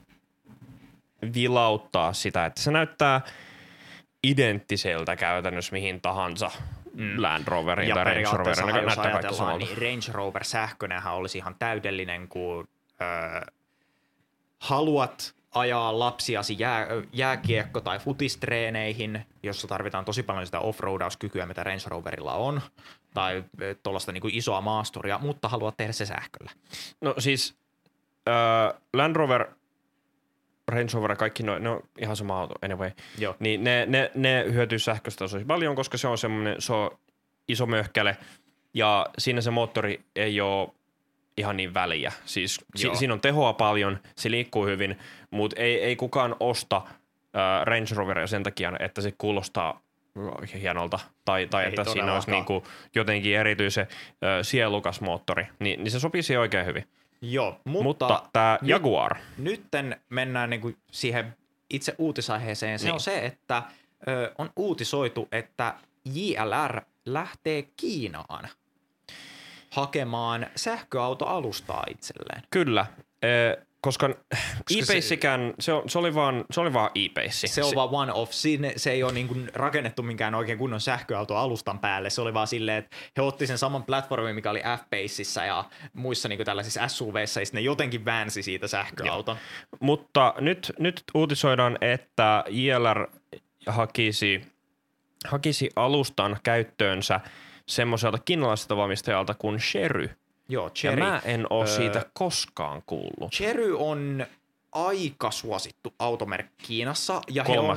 vilauttaa sitä, että se näyttää identtiseltä käytännössä mihin tahansa mm. Land Roverin Ja tai Range periaatteessa, Roverin. jos Näyttää kaikki ajatellaan, samalta. niin Range Rover sähkönenhän olisi ihan täydellinen, kun ö, haluat ajaa lapsiasi jää, jääkiekko- tai futistreeneihin, jossa tarvitaan tosi paljon sitä offroadauskykyä, mitä Range Roverilla on, tai tuollaista niin kuin isoa maasturia, mutta haluat tehdä se sähköllä. No siis äh, Land Rover, Range Rover, kaikki no, ne on ihan sama auto anyway. Joo. Niin ne, ne, ne hyötyy sähköstä tosi paljon, koska se on semmoinen, se on iso möhkäle ja siinä se moottori ei ole ihan niin väliä. Siis si, siinä on tehoa paljon, se liikkuu hyvin, mutta ei, ei kukaan osta äh, Range Roveria sen takia, että se kuulostaa hienolta tai, tai että siinä olisi niinku jotenkin erityisen äh, sielukas moottori, niin, niin se sopii siihen oikein hyvin. Joo, mutta, Mutta tämä Jaguar. Nytten mennään niinku siihen itse uutisaiheeseen. Se Niin. on se, että ö, on uutisoitu, että J L R lähtee Kiinaan hakemaan sähköautoalustaa itselleen. Kyllä, eh, koska e-Pacekään, se, se, oli vaan, se oli vaan e-Pace. Se on vaan one off. Siinä se ei ole niinku rakennettu minkään oikein kunnon sähköautoalustan päälle. Se oli vaan silleen, että he otti sen saman platformin, mikä oli F-Paceissa ja muissa niinku tällaisissa S U V:issä, ja sitten ne jotenkin väänsi siitä sähköauton. Joo. Mutta nyt, nyt uutisoidaan, että J L R hakisi, hakisi alustan käyttöönsä semmoiselta kiinalaiselta valmistajalta kuin Chery. Joo, Ja Chery. mä en ole Öö, siitä koskaan kuullut. Chery on aika suosittu automerkki Kiinassa. Ja Kolmas, he on,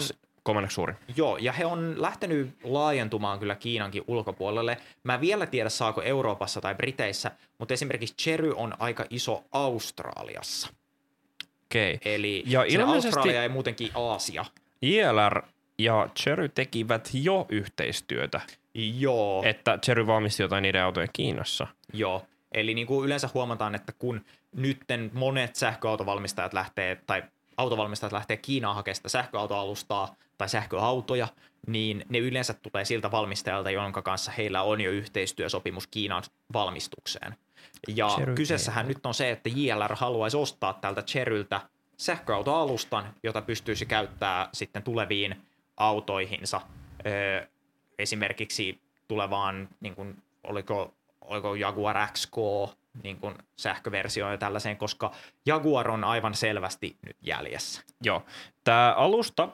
kolmanneksi suurin. Joo, ja he on lähtenyt laajentumaan kyllä Kiinankin ulkopuolelle. Mä en vielä tiedä, saako Euroopassa tai Briteissä, mutta esimerkiksi Chery on aika iso Australiassa. Okei. Eli ja ilmeisesti Australia ja muutenkin Aasia. J L R ja Chery tekivät jo yhteistyötä. Joo. Että Chery valmisti jotain niiden autoja Kiinassa. Joo. Eli niin kuin yleensä huomataan, että kun nytten monet sähköautovalmistajat lähtee, tai autovalmistajat lähtee Kiinaan hakemaan sitä sähköautoalustaa tai sähköautoja, niin ne yleensä tulee siltä valmistajalta, jonka kanssa heillä on jo yhteistyösopimus Kiinan valmistukseen. Ja Chery kyseessähän nyt on se, että J L R haluaisi ostaa tältä Cheryltä sähköautoalustan, jota pystyisi käyttämään sitten tuleviin autoihinsa. Öö, esimerkiksi tulevaan, niin kuin, oliko, oliko Jaguar X K niin kuin sähköversio ja tällaiseen, koska Jaguar on aivan selvästi nyt jäljessä. Joo. Tämä alusta,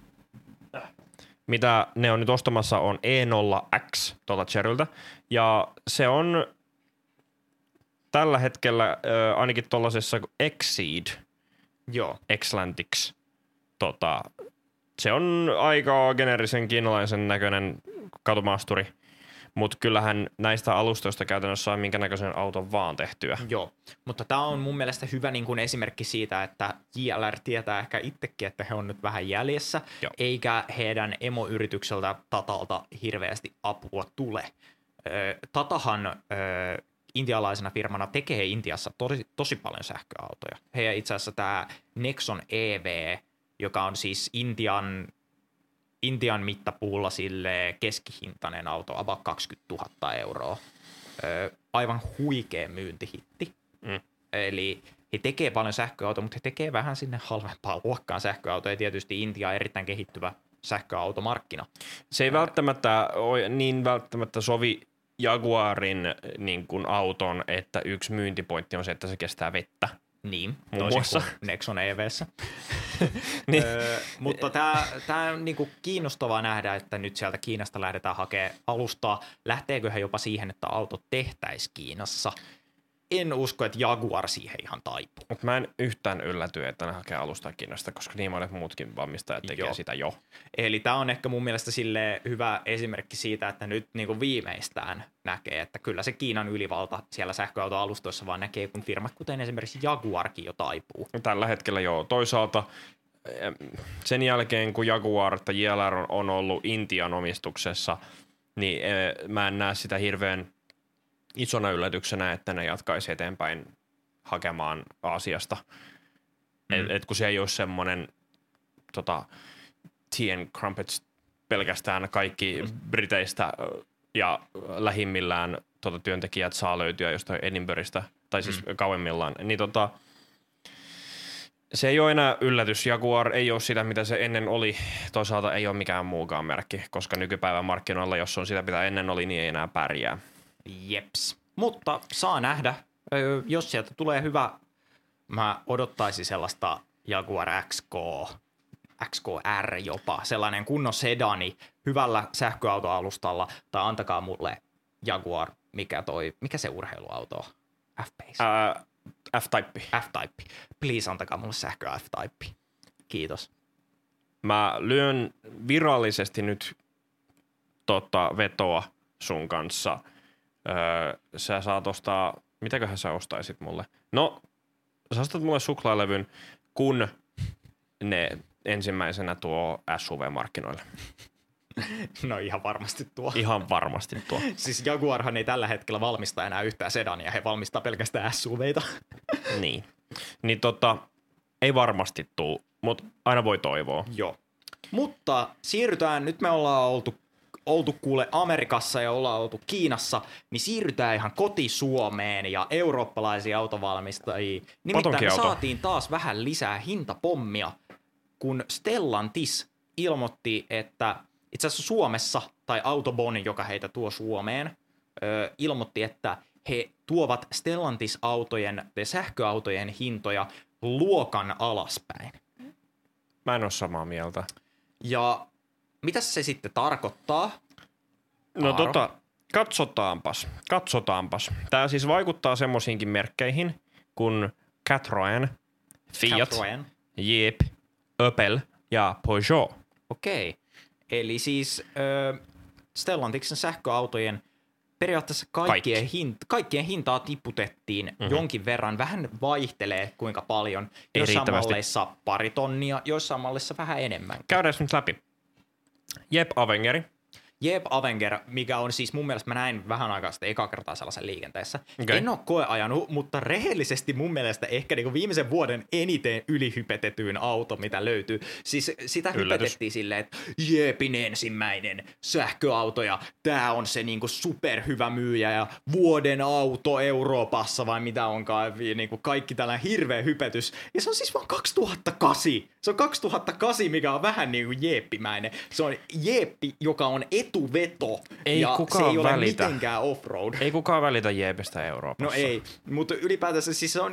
mitä ne on nyt ostamassa, on E nolla X tuolta Cheryltä, ja se on tällä hetkellä äh, ainakin tuollaisessa Exceed, Joo. Xlantics, tota, se on aika geneerisen kiinalaisen näköinen katumaasturi, mutta kyllähän näistä alustoista käytännössä saa minkä näköisen auton vaan tehtyä. Joo, mutta tämä on mun mielestä hyvä niin kuin esimerkki siitä, että J L R tietää ehkä itsekin, että he on nyt vähän jäljessä, Joo. eikä heidän emoyritykseltä Tatalta hirveästi apua tule. Ö, Tatahan ö, intialaisena firmana tekee Intiassa tosi, tosi paljon sähköautoja. Heidän itse asiassa tämä Nexon E V, joka on siis Intian Intian mittapuulla sille keskihintainen auto, about kaksikymmentätuhatta euroa. Ö, aivan huikea myyntihitti. Mm. Eli he tekee paljon sähköautoja, mutta he tekee vähän sinne halvempaan luokkaan sähköautoja. Tietysti Intia on erittäin kehittyvä sähköautomarkkina. Se ei välttämättä ole niin välttämättä sovi Jaguarin niin kuin auton, että yksi myyntipointti on se, että se kestää vettä. Niin, muun muassa Nexon E V:ssä. niin. öö, mutta tämä on niinku kiinnostavaa nähdä, että nyt sieltä Kiinasta lähdetään hakemaan alustaa. Lähteekö he jopa siihen, että auto tehtäisiin Kiinassa? En usko, että Jaguar siihen ihan taipuu. Mutta mä en yhtään ylläty, että ne hakee alustaa Kiinasta, koska niin monet muutkin valmistajat tekee Joo. sitä jo. Eli tämä on ehkä mun mielestä sille hyvä esimerkki siitä, että nyt niinku viimeistään näkee, että kyllä se Kiinan ylivalta siellä sähköautoalustoissa vaan näkee, kun firmat kuten esimerkiksi Jaguarkin jo taipuu. Tällä hetkellä joo. Toisaalta sen jälkeen, kun Jaguar tai J L R on ollut Intian omistuksessa, niin mä en näe sitä hirveän isona yllätyksenä, että ne jatkaisi eteenpäin hakemaan Aasiasta. Mm. Et, et kun se ei ole semmoinen tota, tea and crumpets pelkästään kaikki Briteistä ja lähimmillään tota, työntekijät saa löytyä jostain Edinburghista, tai siis mm. kauemmillaan, niin tota, se ei ole enää yllätys. Jaguar ei ole sitä, mitä se ennen oli. Toisaalta ei ole mikään muukaan merkki, koska nykypäivän markkinoilla, jos on sitä, mitä ennen oli, niin ei enää pärjää. Jeps. Mutta saa nähdä, jos sieltä tulee hyvä, mä odottaisin sellaista Jaguar X K, X K R jopa, sellainen kunnon sedani hyvällä sähköautoalustalla, tai antakaa mulle Jaguar, mikä toi, mikä se urheiluauto on? F-Pace. Uh, F-Type. F-Type. Please antakaa mulle sähkö F-Type. Kiitos. Mä lyön virallisesti nyt tota, vetoa sun kanssa. Öö, sä saat ostaa, mitäköhän sä ostaisit mulle? No, sä ostat mulle suklaalevyn, kun ne ensimmäisenä tuo S U V-markkinoille. No ihan varmasti tuo. Ihan varmasti tuo. Siis Jaguarhan ei tällä hetkellä valmista enää yhtään sedania, he valmistaa pelkästään S U V:itä. Niin. Niin tota, ei varmasti tuu, mutta aina voi toivoa. Joo. Mutta siirrytään, nyt me ollaan oltu oltu kuule Amerikassa ja ollaan oltu Kiinassa, niin siirrytään ihan koti-Suomeen ja eurooppalaisiin autovalmistajiin. Nimittäin me saatiin taas vähän lisää hintapommia, kun Stellantis ilmoitti, että itse asiassa Suomessa, tai Autoboni, joka heitä tuo Suomeen, ö, ilmoitti, että he tuovat Stellantis-autojen ja sähköautojen hintoja luokan alaspäin. Mä en ole samaa mieltä. Ja mitä se sitten tarkoittaa? No Aaro? tota, katsotaanpas, katsotaanpas. Tää siis vaikuttaa semmosiinkin merkkeihin kuin Citroën, Fiat, Citroën. Jeep, Opel ja Peugeot. Okei. Eli siis äh, Stellantiksen sähköautojen periaatteessa kaikkien, hint, kaikkien hintaa tiputettiin mm-hmm. jonkin verran. Vähän vaihtelee kuinka paljon. Ei Jossain malleissa pari tonnia, joissain malleissa vähän enemmän. Käydään nyt läpi. Jeep Avengeri. Jeep Avenger, mikä on siis mun mielestä, mä näin vähän aikaa sitten eka kertaa sellaisen liikenteessä. Okay. En ole koeajanut, mutta rehellisesti mun mielestä ehkä niinku viimeisen vuoden eniten ylihypetetyin auto, mitä löytyy. Siis sitä Yllätys. hypetettiin silleen, että Jeepin ensimmäinen sähköauto ja tää on se niinku superhyvä myyjä ja vuoden auto Euroopassa vai mitä onkaan. Niinku kaikki tällainen hirveä hypetys. Ja se on siis vaan kaksituhattakahdeksan. Se on kaksituhattakahdeksan, mikä on vähän niinku jeeppimäinen. Se on jeeppi, joka on etuveto. Ei ja kukaan se ei ole välitä. mitenkään offroad. Ei kukaan välitä Jeepistä Euroopassa. No ei, mutta ylipäätänsä siis se on,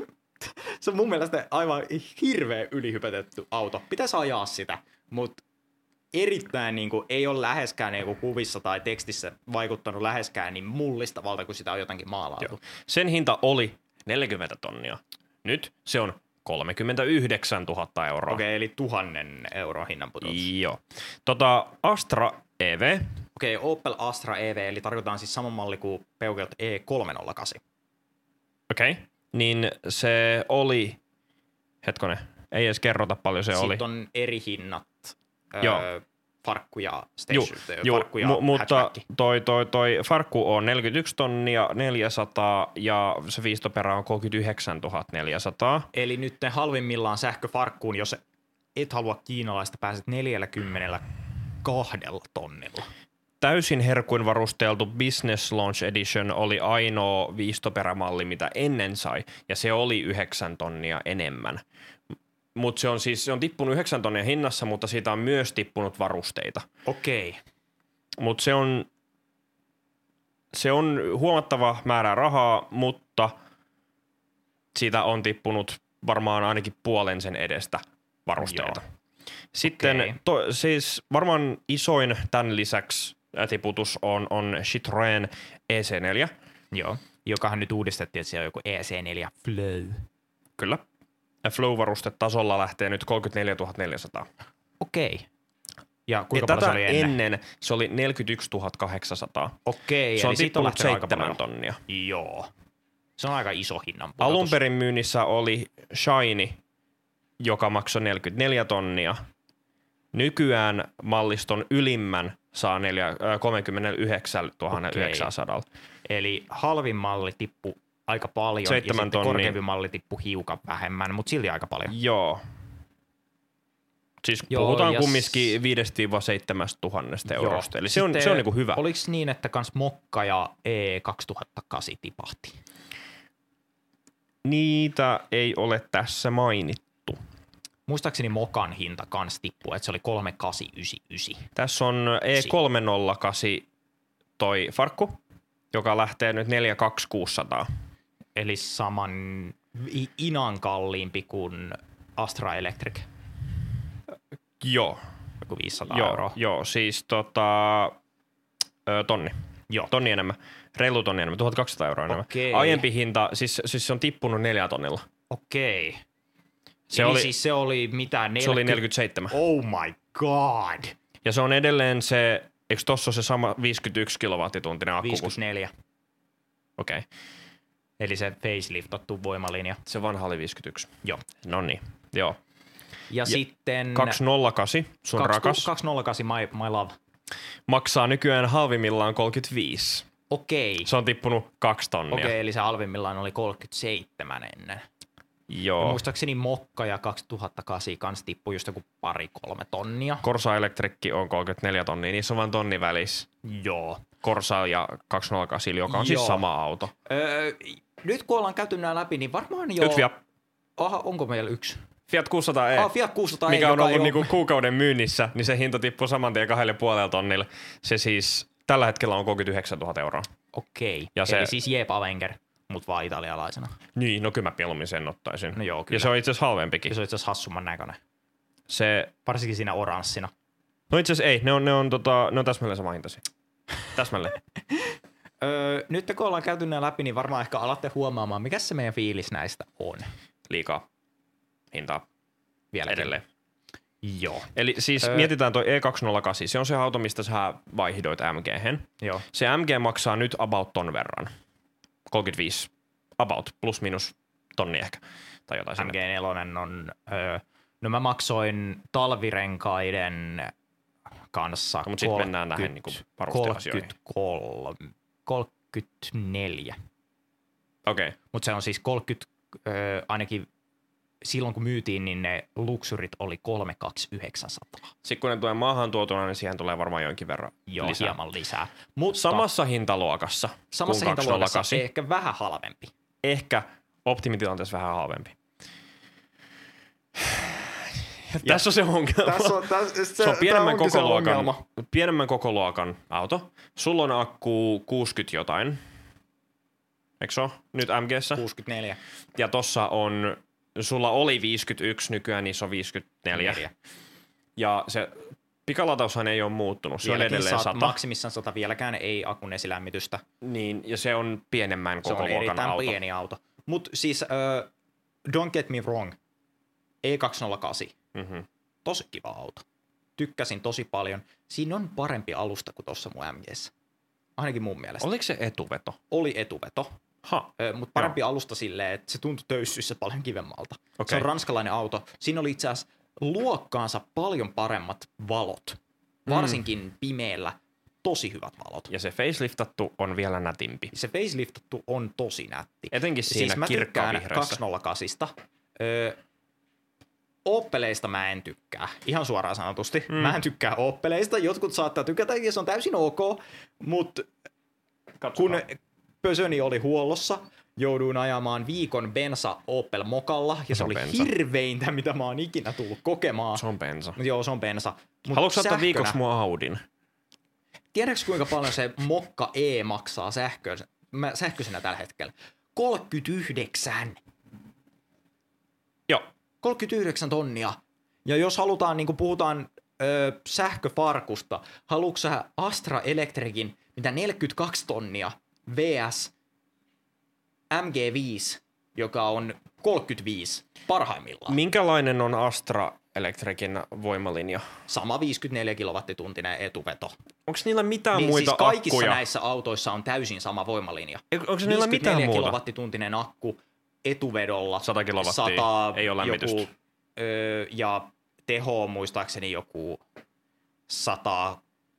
se on mun mielestä aivan hirveä ylihypätetty auto. Pitäisi ajaa sitä, mutta erittäin niin kuin, ei ole läheskään niin kuin kuvissa tai tekstissä vaikuttanut läheskään niin mullistavalta, kun sitä on jotenkin maalailtu. Joo. Sen hinta oli neljäkymmentä tonnia. Nyt se on kolmekymmentäyhdeksäntuhatta euroa. Okei, okay, eli tuhannen euroa hinnan pudotus. Joo. Tota, Astra E V. Okei, okay, Opel Astra E V, eli tarkoitaan siis sama malli kuin Peugeot E kolmesataakahdeksan. Okei. Okay. Niin se oli, hetkonen, ei edes kerrota paljon se Sitten oli. Sitten on eri hinnat. Joo. Öö, farkku ja Juu, station, juu, farkku ja mu- mutta hatchback. toi, toi, toi farkku on neljäkymmentäyksi tonnia neljäsataa ja se viistoperä on kolmekymmentäyhdeksäntuhatta neljäsataa. Eli nyt ne halvimmillaan sähköfarkkuun, jos et halua kiinalaista, pääset neljäkymmentäkaksi tonnilla. Täysin herkuin varusteltu Business Launch Edition oli ainoa viistoperämalli, mitä ennen sai, ja se oli yhdeksän tonnia enemmän. Mutta se on siis se on tippunut yhdeksän tonnia hinnassa, mutta siitä on myös tippunut varusteita. Okei. Mutta se on, se on huomattava määrä rahaa, mutta siitä on tippunut varmaan ainakin puolen sen edestä varusteita. Joo. Sitten Okei. to, siis varmaan isoin tämän lisäksi tiputus on, on Citroën E C neljä. Joo. Jokahan nyt uudistettiin, että siellä on joku E C neljä Flow. Kyllä. Ja Flow-varustetasolla lähtee nyt kolmekymmentäneljätuhatta neljäsataa. Okei. Ja Ja kuinka paljon tätä se oli ennen? ennen se oli neljäkymmentäyksituhatta kahdeksansataa. Okei, Se on eli siitä on tippunut lähtenyt aika seitsemän paljon. tonnia. Joo. Se on aika iso hinnan pudotus. Alun perin myynnissä oli Shiny, joka maksoi neljäkymmentäneljä tonnia. Nykyään malliston ylimmän saa kolmekymmentäyhdeksäntuhatta yhdeksänsataa. Eli halvin malli tippui aika paljon Seitsemän ja sitten tonnia. korkeampi malli tippui hiukan vähemmän, mutta silti aika paljon. Joo. Siis Joo, puhutaan ja kumminkin viidestä seitsemästä tuhannesta eurosta. Eli se on, Sitten se on niinku hyvä. Oliko niin, että kans Mokka ja E kaksituhattakahdeksan tipahti? Niitä ei ole tässä mainittu. Muistaakseni Mokan hinta kans tippui, että se oli kolmekymmentäkahdeksan. Tässä on E kolmesataakahdeksan toi farkku, joka lähtee nyt neljäkymmentäkaksi kuusisataa. Eli saman i- inan kalliimpi kuin Astra Electric, Joo, joku viisisataa joo, euroa. joo, siis tota, ö, tonni. Joo. Tonni enemmän. Reilu tonni enemmän, tuhatkaksisataa euroa enemmän. Okei. Aiempi hinta, siis, siis se on tippunut neljä tonnilla. Okei. Se Eli oli- siis se oli mitä? neljäkymmentä... Se oli neljäkymmentäseitsemän. Oh my god! Ja se on edelleen se, eikö tossa ole se sama viisikymmentäyksi kilowattituntinen akku? viisikymmentäneljä. Okei. Okay. Eli se faceliftattu voimalinja. Se vanha oli viisikymmentäyksi. Joo. No niin, joo. Ja, ja sitten... kaksisataakahdeksan, sun kaksi- rakas, kaksisataakahdeksan my, my love. maksaa nykyään halvimmillaan kolmekymmentäviisi. Okei. Se on tippunut kaksi tonnia. Okei, eli se halvimmillaan oli kolmekymmentäseitsemän ennen. Joo. Ja muistaakseni Mokka ja kaksituhattakahdeksan kans tippui just joku pari kolme tonnia. Corsa Electric on kolmekymmentäneljä tonnia, niissä on vain tonni välissä. Joo. Corsa ja kaksisataakahdeksan, joka on siis Joo. sama auto. Öö, nyt kun ollaan käyty nämä läpi, niin varmaan jo... Yksi Fiat, Aha, onko meillä yksi? Fiat kuusisataa E, Ah, Fiat kuusisataa, mikä on joka ollut ei niinku ole- kuukauden myynnissä, niin se hinta tippuu saman tien kahdelle puolelle tonnille. Se siis tällä hetkellä on kolmekymmentäyhdeksäntuhatta euroa. Okei. Ja se- Eli siis Jeep Avenger, mutta vaan italialaisena. Niin, no kyllä mä mieluummin sen ottaisin. No joo, kyllä. Ja se on itse asiassa halvempikin. Ja se on itse asiassa hassumman näköinen. Se, Varsinkin siinä oranssina. no itse asiassa ei, ne on, ne on, tota, ne on täsmälleen sama hintaisia. Täsmälleen. Öö, nyt kun ollaan käyty nämä läpi, niin varmaan ehkä alatte huomaamaan, mikä se meidän fiilis näistä on Liikaa hintaa vieläkin. edelleen. Joo. Eli siis öö. mietitään toi E kaksisataakahdeksan, se on se auto, mistä sä vaihdoit M G:hen. Joo. Se M G maksaa nyt about ton verran. kolmekymmentäviisi about, plus minus tonni ehkä. Tai jotain M G neljä on, öö, no mä maksoin talvirenkaiden kanssa no, mutta sitten mennään näihin niin varusteasioihin. kolmekymmentäneljä. Okei. Okay. Mutta se on siis kolmekymmentä, öö, ainakin silloin kun myytiin, niin ne luksurit oli kolmekymmentäkaksi-yhdeksänsataa. Sitten kun ne tulee maahan tuotuna, niin siihen tulee varmaan jonkin verran Joo, lisää. hieman lisää. Mutta samassa hintaluokassa Samassa hintaluokassa ehkä vähän halvempi. Ehkä optimitilanteessa vähän halvempi. Ja tässä on se ongelma. Tässä on, tässä, se, se on pienemmän, kokoluokan, pienemmän kokoluokan auto. Sulla on akku kuusikymmentä jotain. Eikö se ole? Nyt M G:ssä. kuusikymmentäneljä. Ja tossa on, sulla oli viisikymmentäyksi, nykyään niissä on viisikymmentäneljä. Neljä. Ja se pikalataushan ei ole muuttunut. Se vieläkin on edelleen sata. Maksimissaan sata, vieläkään ei akun esilämmitystä. Niin, ja se on pienemmän kokoluokan auto. Se on erittäin auto. pieni auto. Mutta siis, uh, don't get me wrong, E kaksisataakahdeksan. Mm-hmm. Tosi kiva auto. Tykkäsin tosi paljon. Siinä on parempi alusta kuin tuossa mun M G:ssä. Ainakin mun mielestä. Oliko se etuveto? Oli etuveto. Mutta parempi Joo. alusta silleen, että se tuntui töyssyissä paljon kivemmalta. Okay. Se on ranskalainen auto. Siinä oli itse asiassa luokkaansa paljon paremmat valot. Varsinkin mm. pimeällä tosi hyvät valot. Ja se faceliftattu on vielä nätimpi. Se faceliftattu on tosi nätti. Etenkin siinä siis kirkkaavihreässä. kaksisataakahdeksan. Öö, Oppeleista mä en tykkää, ihan suoraan sanotusti. Mm. Mä en tykkää Oppeleista, jotkut saattaa tykätä ja se on täysin ok, mutta kun pösöni oli huollossa, jouduin ajamaan viikon bensa Opel Mokalla ja se, se oli bensa. Hirveintä, mitä mä oon ikinä tullut kokemaan. Se on bensa. Joo, se on bensa. Haluatko ottaa viikoksi mua Audin? Tiedätkö kuinka paljon se Mokka E maksaa sähkö, sähköisenä tällä hetkellä? kolmekymmentäyhdeksän. Joo. kolmekymmentäyhdeksän tonnia. Ja jos halutaan, niin kuin puhutaan ö, sähköfarkusta, haluatko sä Astra Electricin, mitä neljäkymmentäkaksi tonnia, versus M G viisi, joka on kolmekymmentäviisi parhaimmillaan. Minkälainen on Astra Electricin voimalinja? Sama viisikymmentäneljä kilowattituntinen etuveto. Onko niillä mitään niin muita siis kaikissa akkuja? näissä autoissa on täysin sama voimalinja. Onko niillä mitään muuta? kilowattituntinen akku etuvedolla. sata kilowattia, sata, ei ole lämmitystä. Joku, öö, ja teho on muistaakseni joku sata,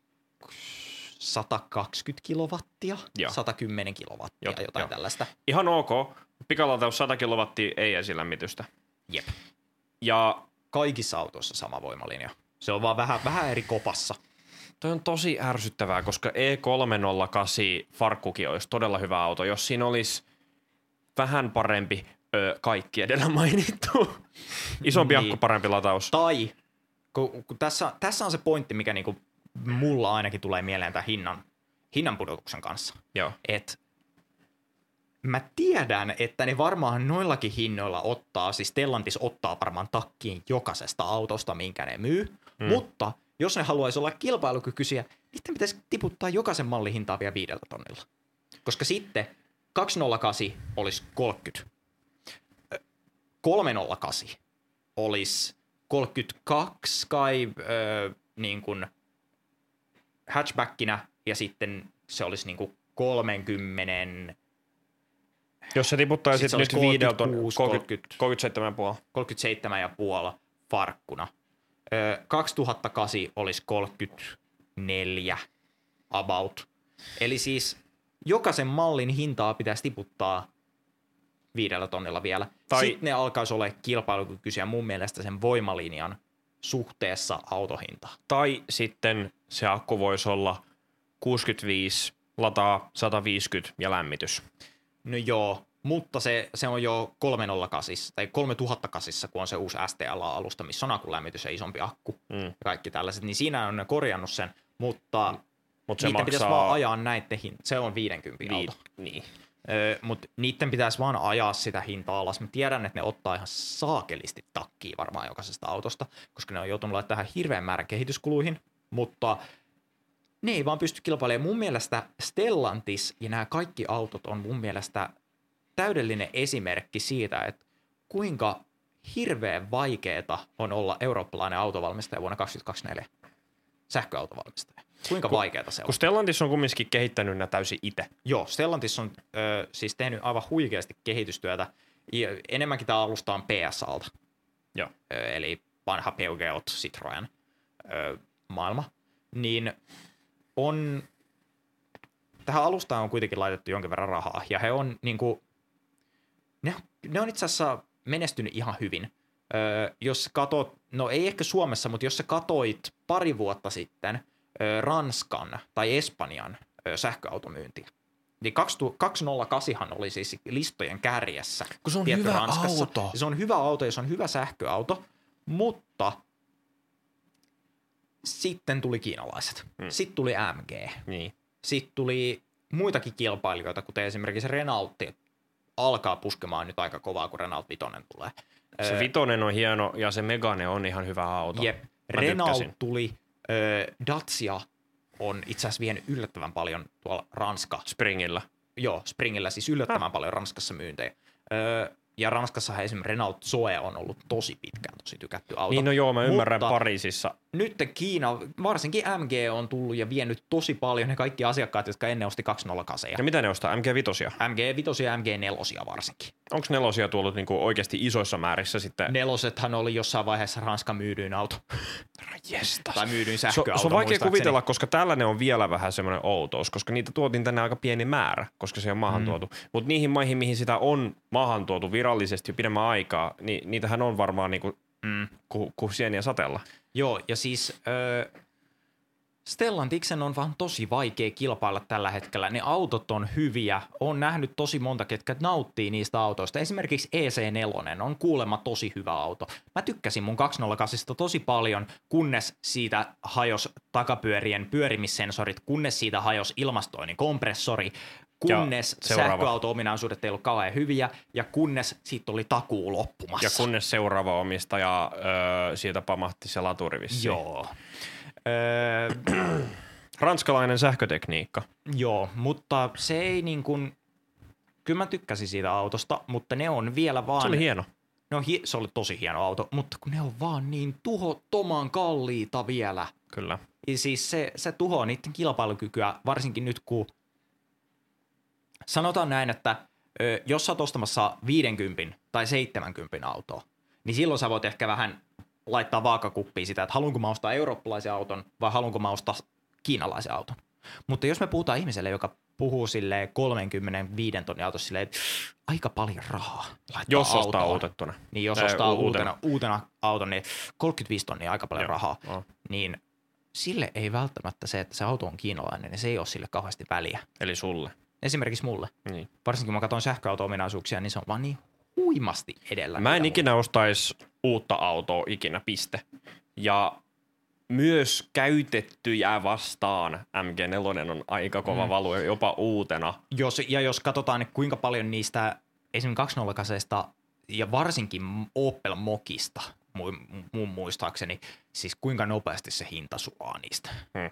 sata kaksikymmentä kilowattia, Joo. sata kymmenen kilowattia, Jot, jotain jo. tällaista. Ihan ok. Pikalataus sata kilowattia, ei esilämmitystä. Jep. Ja kaikissa autoissa sama voimalinja. Se on vaan vähän, vähän eri kopassa. Toi on tosi ärsyttävää, koska E kolmesataakahdeksan farkkukin olisi todella hyvä auto, jos siinä olisi vähän parempi ö, kaikki edellä mainittu. Isompi niin. akku, parempi lataus. Tai, kun, kun tässä, tässä on se pointti, mikä niinku mulla ainakin tulee mieleen tämän hinnan, hinnan pudotuksen kanssa. Joo. Et mä tiedän, että ne varmaan noillakin hinnoilla ottaa, siis Stellantis ottaa varmaan takkiin jokaisesta autosta, minkä ne myy, mm. mutta jos ne haluaisi olla kilpailukykyisiä, niiden pitäisi tiputtaa jokaisen mallin hintaa vielä viidellä tonnilla. Koska sitten kaksisataakahdeksan olisi kolmekymmentä. kolmesataakahdeksan olisi kolmekymmentäkaksi kai öö, niin kuin hatchbackinä ja sitten se olisi niin kuin kolmekymmentä. Jos se tiputtaisi nyt viideltä kolmekymmentäseitsemän pilkku viisi. kolmekymmentäseitsemän pilkku viisi farkkuna. Öö, kaksituhattakahdeksan olisi kolmekymmentäneljä about. Eli siis jokaisen mallin hintaa pitäisi tiputtaa viidellä tonnilla vielä. Tai sitten ne alkaisi olla kilpailukykyisiä mun mielestä sen voimalinjan suhteessa autohintaan. Tai sitten se akku voisi olla kuusikymmentäviisi, lataa sata viisikymmentä ja lämmitys. No joo, mutta se, se on jo kolmesataakahdeksan tai kolmetuhattakahdeksan, kun on se uusi S T L-alusta, missä on akun lämmitys ja isompi akku mm. ja kaikki tällaiset, niin siinä on korjannut sen, mutta mm. Mut se niiden maksaa pitäisi vaan ajaa näitten hinta. Se on viisikymmentä auto. Niin. Öö, mutta niiden pitäisi vaan ajaa sitä hintaa alas. Mä tiedän, että ne ottaa ihan saakelisti takkiin varmaan jokaisesta autosta, koska ne on joutunut laittamaan hirveän määrän kehityskuluihin, mutta ne ei vaan pysty kilpailemaan. Mun mielestä Stellantis ja nämä kaikki autot on mun mielestä täydellinen esimerkki siitä, että kuinka hirveän vaikeeta on olla eurooppalainen autovalmistaja vuonna kaksituhattakaksikymmentäneljä. Sähköautovalmistaja. Kuinka Ku, vaikeeta se on? Kun Stellantis on kumminkin kehittänyt nämä täysin itse. Joo, Stellantis on ö, siis tehnyt aivan huikeasti kehitystyötä. Ja enemmänkin tämä alusta on P S A:lta. Joo. Ö, eli vanha Peugeot Citroën ö, maailma. Niin on, tähän alustaan on kuitenkin laitettu jonkin verran rahaa. Ja he on niinku, ne, ne on itse asiassa menestynyt ihan hyvin. Ö, jos katot, no ei ehkä Suomessa, mutta jos sä katoit pari vuotta sitten ö, Ranskan tai Espanjan ö, sähköautomyyntiä, niin kaksisataakahdeksan oli siis listojen kärjessä. Kun se on tietty hyvä Ranskassa. auto. Se on hyvä auto ja se on hyvä sähköauto, mutta sitten tuli kiinalaiset. Hmm. Sitten tuli M G. Niin. Sitten tuli muitakin kilpailijoita, kuten esimerkiksi Renault alkaa puskemaan nyt aika kovaa, kun Renault Vitoinen tulee. Se Vitoinen on hieno ja se Megane on ihan hyvä auto. Jep. Renault tuli, äh, Dacia on itse asiassa vienyt yllättävän paljon tuolla Ranska. Springillä. Joo, Springillä siis yllättävän ah. paljon Ranskassa myyntejä. Äh, ja Ranskassahan esimerkiksi Renault Zoe on ollut tosi pitkään tosi tykätty auto. Niin no joo, mä ymmärrän Mutta Pariisissa. Nyt Kiina, varsinkin M G on tullut ja vienyt tosi paljon ne kaikki asiakkaat, jotka ennen osti kaksisataakahdeksan. Ja mitä ne ostaa? M G Vitosia? M G Vitosia ja M G Nelosia varsinkin. Onko nelosia tullut niinku oikeasti isoissa määrissä sitten? Nelosethan oli jossain vaiheessa Ranskan myydyin auto. Jestas. Tai myydyin sähköauto. Se, se on vaikea kuvitella, koska tällainen on vielä vähän semmoinen outous, koska niitä tuotiin tänne aika pieni määrä, koska se on maahan mm. tuotu. Mutta niihin maihin, mihin sitä on maahan tuotu virallisesti jo pidemmän aikaa, niin niitähän on varmaan niinku mm. kuin ku sieniä satella. Joo, ja siis äh, Stellantiksen on vaan tosi vaikea kilpailla tällä hetkellä. Ne autot on hyviä. Olen nähnyt tosi monta, ketkä nauttii niistä autoista. Esimerkiksi E C neljä on kuulemma tosi hyvä auto. Mä tykkäsin mun kaksisataakahdeksan tosi paljon, kunnes siitä hajos takapyörien pyörimissensorit, kunnes siitä hajos ilmastoinnin kompressori, kunnes sähköauto-ominaisuudet ei ollut kauhean hyviä ja kunnes siitä oli takuu loppumassa. Ja kunnes seuraava omistaja öö, siitä pamahti se laturi vissiin. Joo. Öö, Ranskalainen sähkötekniikka. Joo, mutta se ei niin kuin, kyllä mä tykkäsin siitä autosta, mutta ne on vielä vaan. Se oli hieno. No se oli tosi hieno auto, mutta kun ne on vaan niin tuhottoman kalliita vielä. Kyllä. Ja siis se, se tuhoaa niiden kilpailukykyä, varsinkin nyt kun sanotaan näin, että ö, jos sä oot ostamassa viidenkympin tai seitsemänkympin autoa, niin silloin sä voit ehkä vähän laittaa vaakakuppiin sitä, että haluanko mä ostaa eurooppalaisen auton vai haluanko mä ostaa kiinalaisen auton. Mutta jos me puhutaan ihmiselle, joka puhuu silleen kolmekymmentäviisi tonnin autossa silleen, että aika paljon rahaa jos autoon. ostaa uutettuna. Niin jos Ää, ostaa uutena. uutena, uutena auton, niin kolmekymmentäviisi tonnia aika paljon Joo, rahaa. oh. Niin sille ei välttämättä se, että se auto on kiinalainen, niin se ei ole sille kauheasti väliä. Eli sulle. Esimerkiksi mulle. Niin. Varsinkin kun mä katson sähköauto-ominaisuuksia, niin se on vaan niin huimasti edellä. Mä en ikinä ostaisi uutta autoa ikinä, piste. Ja myös käytettyjä vastaan M G neljä on aika kova mm. valu, jopa uutena. Jos, ja jos katsotaan, niin kuinka paljon niistä esimerkiksi kaksisataakahdeksan ja varsinkin Opel Mokista, mun muistaakseni, siis kuinka nopeasti se hinta sulaa niistä. Hmm.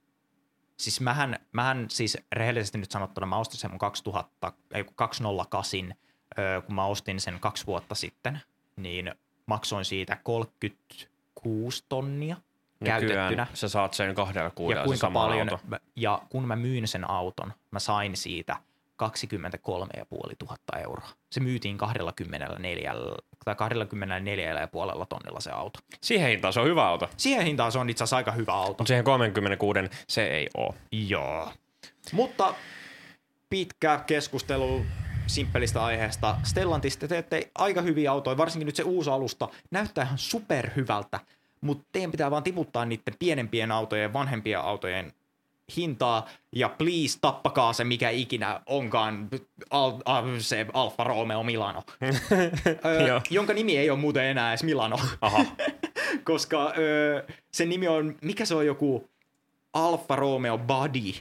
Siis mähän, mähän siis rehellisesti nyt sanottuna, mä ostin sen mun kaksituhatta, ei, kaksisataakahdeksan, kun mä ostin sen kaksi vuotta sitten, niin maksoin siitä kolmekymmentäkuusi tonnia Nykyään käytettynä. sä saat sen kahdella kuudella ja kuinka sama paljon, auto. ja kun mä myin sen auton, mä sain siitä kaksikymmentäkolme tuhatta viisisataa euroa. Se myytiin kaksikymmentäneljä tai kaksikymmentäneljä pilkku viisi tonnilla se auto. Siihen hintaan se on hyvä auto. Siihen hintaan se on itse asiassa aika hyvä auto. Mutta siihen kolmekymmentäkuusi se ei ole. Joo. Mutta pitkä keskustelu simppelistä aiheesta. Stellantis, te teette aika hyviä autoja, varsinkin nyt se uusi alusta näyttää ihan superhyvältä, mutta teidän pitää vaan tiputtaa niiden pienempien autojen, vanhempien autojen hintaa, ja please tappakaa se, mikä ikinä onkaan al, al, se Alfa Romeo Milano, ö, jonka nimi ei ole muuten enää edes Milano, Aha. koska ö, sen nimi on, mikä se on, joku Alfa Romeo Body,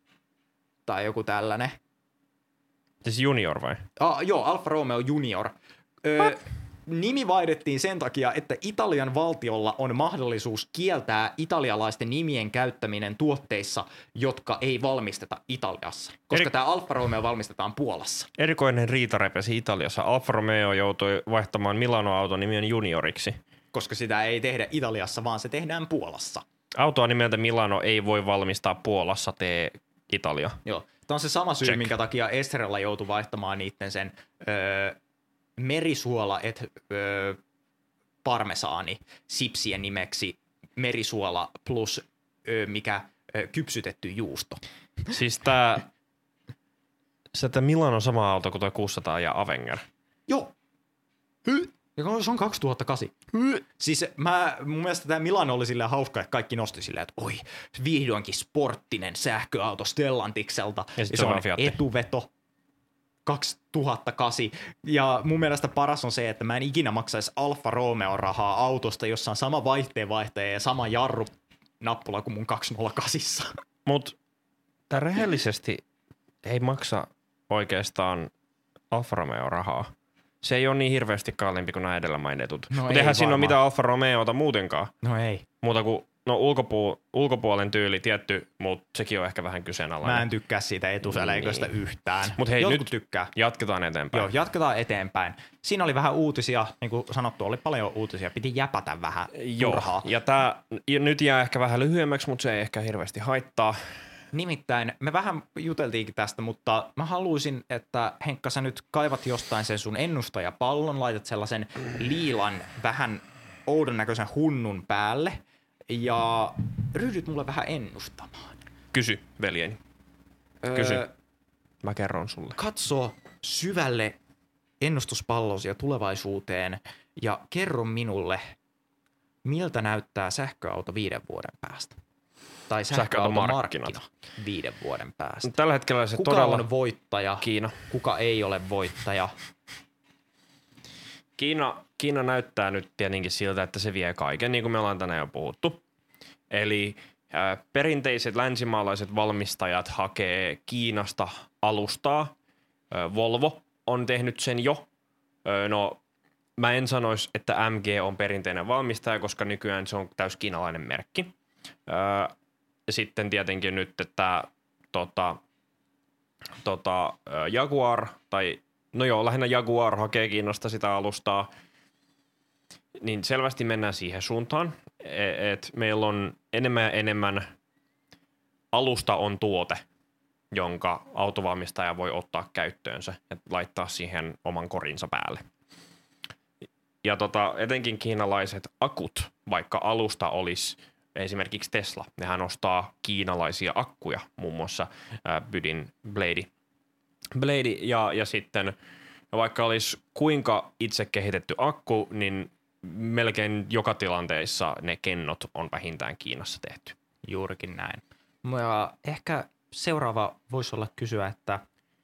tai joku tällainen. Siis junior vai? Ah, joo, Alfa Romeo Junior. Ö, nimi vaihdettiin sen takia, että Italian valtiolla on mahdollisuus kieltää italialaisten nimien käyttäminen tuotteissa, jotka ei valmisteta Italiassa, koska Eri... tämä Alfa Romeo valmistetaan Puolassa. Erikoinen riita repesi Italiassa. Alfa Romeo joutui vaihtamaan Milano-auton nimen Junioriksi. Koska sitä ei tehdä Italiassa, vaan se tehdään Puolassa. Autoa nimeltä Milano ei voi valmistaa Puolassa, tee Italia. Joo. Tämä on se sama syy, Check. minkä takia Estrella joutui vaihtamaan niitten sen öö, merisuola et öö, parmesaani sipsien nimeksi merisuola plus öö, mikä öö, kypsytetty juusto. Siis tää, se tää Milano sama auto kuin tuo kuusisataa ja Avenger. Joo. Hy. Ja se on kaksituhattakahdeksan. Hy. Siis mä, mun mielestä tämä Milano oli silleen hauska, että kaikki nosti silleen, että oi, vihdoinkin sporttinen sähköauto Stellantikselta. Ja, ja se on etuveto. kaksituhattakahdeksan. Ja mun mielestä paras on se, että mä en ikinä maksaisi Alfa Romeo rahaa autosta, jossa on sama vaihteenvaihtaja ja sama jarrunappula kuin mun kaksisataakahdeksan. Mut tää rehellisesti ei maksa oikeastaan Alfa Romeo rahaa. Se ei ole niin hirveästi kalliimpi kuin nämä edellä mainitut. No mutta eihän siinä ole mitään Alfa Romeota muutenkaan. No ei. Muuta kuin no ulkopu- ulkopuolen tyyli tietty, mutta sekin on ehkä vähän kyseenalainen. Mä en tykkää siitä etusäleiköstä niin. yhtään. Mutta hei, Jotkut nyt tykkää. Jatketaan eteenpäin. Joo, jatketaan eteenpäin. Siinä oli vähän uutisia, niin kuin sanottu, oli paljon uutisia. Piti jäpätä vähän turhaa. Joo, ja tää nyt jää ehkä vähän lyhyemmäksi, mutta se ei ehkä hirveästi haittaa. Nimittäin me vähän juteltiinkin tästä, mutta mä haluaisin, että Henkka, sä nyt kaivat jostain sen sun ennustajapallon, laitat sellaisen liilan vähän oudon näköisen hunnun päälle ja ryhdyt mulle vähän ennustamaan. Kysy, veljeni. Kysy. Öö, mä kerron sulle. Katso syvälle ennustuspallosi ja tulevaisuuteen ja kerro minulle, miltä näyttää sähköauto viiden vuoden päästä. Tai sähköautomarkkina viiden vuoden päästä. Tällä hetkellä se kuka todella... on voittaja, Kiina. Kuka ei ole voittaja? Kiina, Kiina näyttää nyt tietenkin siltä, että se vie kaiken, niin kuin me ollaan tänään jo puhuttu. Eli äh, perinteiset länsimaalaiset valmistajat hakee Kiinasta alustaa. Äh, Volvo on tehnyt sen jo. Äh, no, mä en sanoisi, että M G on perinteinen valmistaja, koska nykyään se on täys kiinalainen merkki. Äh, Sitten tietenkin nyt, että tota, tota, Jaguar, tai no joo, lähinnä Jaguar hakee Kiinasta sitä alustaa, niin selvästi mennään siihen suuntaan, että meillä on enemmän ja enemmän alusta on tuote, jonka autovalmistaja voi ottaa käyttöönsä ja laittaa siihen oman korinsa päälle. Ja tota, etenkin kiinalaiset akut, vaikka alusta olisi esimerkiksi Tesla, nehän ostaa kiinalaisia akkuja, muun muassa ää, Bydin Blade. Blade ja, ja sitten vaikka olisi kuinka itse kehitetty akku, niin melkein joka tilanteessa ne kennot on vähintään Kiinassa tehty. Juurikin näin. Ja ehkä seuraava voisi olla kysyä, että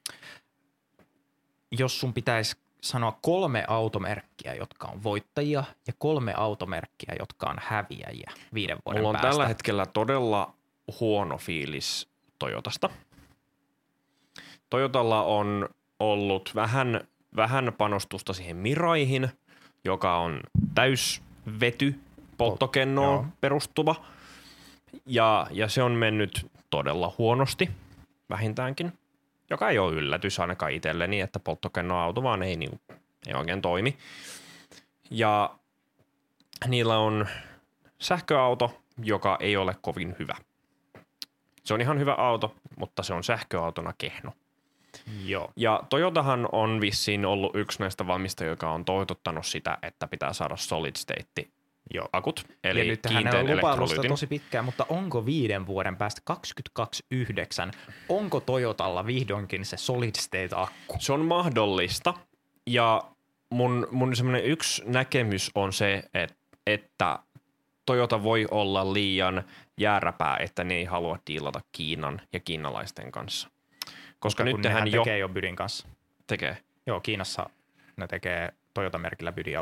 jos sun pitäisi sanoa kolme automerkkiä, jotka on voittajia ja kolme automerkkiä, jotka on häviäjiä viiden vuoden Mulla on päästä. tällä hetkellä todella huono fiilis Toyotasta. Toyotalla on ollut vähän, vähän panostusta siihen Miraihin, joka on täysvety polttokennoon oh, perustuva. Ja, ja se on mennyt todella huonosti vähintäänkin. Joka ei ole yllätys ainakaan itselleni, että polttokennoauto vaan ei, niin, ei oikein toimi. Ja niillä on sähköauto, joka ei ole kovin hyvä. Se on ihan hyvä auto, mutta se on sähköautona kehno. Joo. Ja Toyotahan on vissiin ollut yksi näistä valmistajia, joka on toitottanut sitä, että pitää saada solid state Joo. akut, eli ja nyt kiinteän elektrolyytin. Tosi pitkään, mutta onko viiden vuoden päästä kaksikymmentäyhdeksän, onko Toyotalla vihdoinkin se solid state akku? Se on mahdollista, ja mun, mun semmoinen yksi näkemys on se, että, että Toyota voi olla liian jääräpää, että ne ei halua diilata Kiinan ja kiinalaisten kanssa. Koska nyt nehän jo tekee jo Bydin kanssa. Tekee? Joo, Kiinassa ne tekee Toyota-merkillä Bydin-autoja.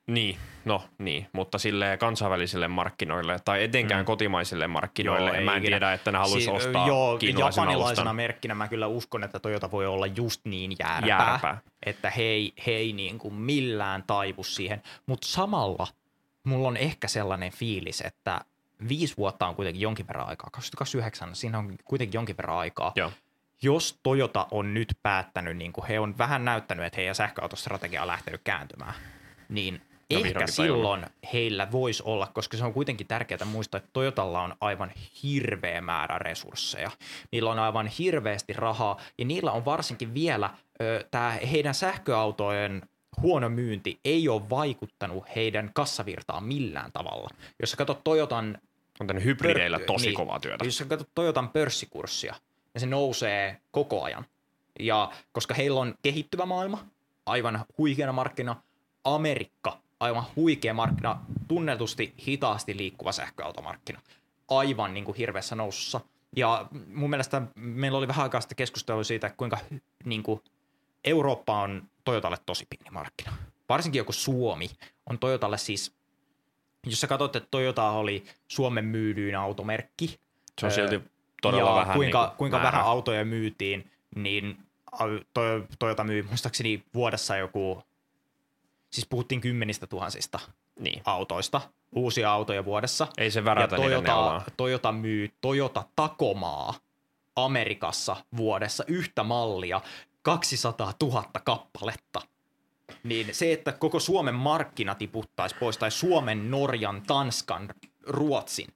Niin, no niin, mutta silleen kansainvälisille markkinoille tai etenkään mm. kotimaisille markkinoille. Joo, mä en tiedä, että ne haluaisi si- ostaa joo, kiinalaisen japanilaisena alustan. merkkinä mä kyllä uskon, että Toyota voi olla just niin jääräpää, jääräpää. että he ei, he ei niin kuin millään taivu siihen. Mutta samalla mulla on ehkä sellainen fiilis, että viisi vuotta on kuitenkin jonkin verran aikaa, kaksituhattakaksikymmentäyhdeksän, siinä on kuitenkin jonkin verran aikaa. Joo. Jos Toyota on nyt päättänyt, niin kuin he on vähän näyttänyt, että heidän sähköautostrategia on lähtenyt kääntymään, niin no, ehkä silloin päivänä. Heillä voisi olla, koska se on kuitenkin tärkeää muistaa, että Toyotalla on aivan hirveä määrä resursseja. Niillä on aivan hirveästi rahaa ja niillä on varsinkin vielä tämä heidän sähköautojen huono myynti ei ole vaikuttanut heidän kassavirtaan millään tavalla. Jos sä katsot Toyotan... On tänne hybrideillä pör- tosi niin, kovaa työtä. Jos sä katsot Toyotan pörssikurssia, ja se nousee koko ajan. Ja koska heillä on kehittyvä maailma, aivan huikeana markkina, Amerikka, aivan huikea markkina, tunnetusti hitaasti liikkuva sähköautomarkkina, aivan niin kuin hirveässä nousussa. Ja mun mielestä meillä oli vähän aikaa sitten keskustelua siitä, kuinka niin kuin Eurooppa on Toyotalle tosi pieni markkina. Varsinkin joku Suomi on Toyotalle siis, jos sä katsot, että Toyota oli Suomen myydyin automerkki. Se on silti todella ja vähän kuinka, niin kuin kuinka määrä. vähän autoja myytiin, niin Toyota myy muistaakseni vuodessa joku, siis puhuttiin kymmenistä tuhansista niin. autoista, uusia autoja vuodessa. Ei se värätä niiden Toyota, Toyota myy Toyota Tacomaa Amerikassa vuodessa yhtä mallia kaksisataatuhatta kappaletta. Niin se, että koko Suomen markkina tiputtaisi pois, tai Suomen, Norjan, Tanskan, Ruotsin,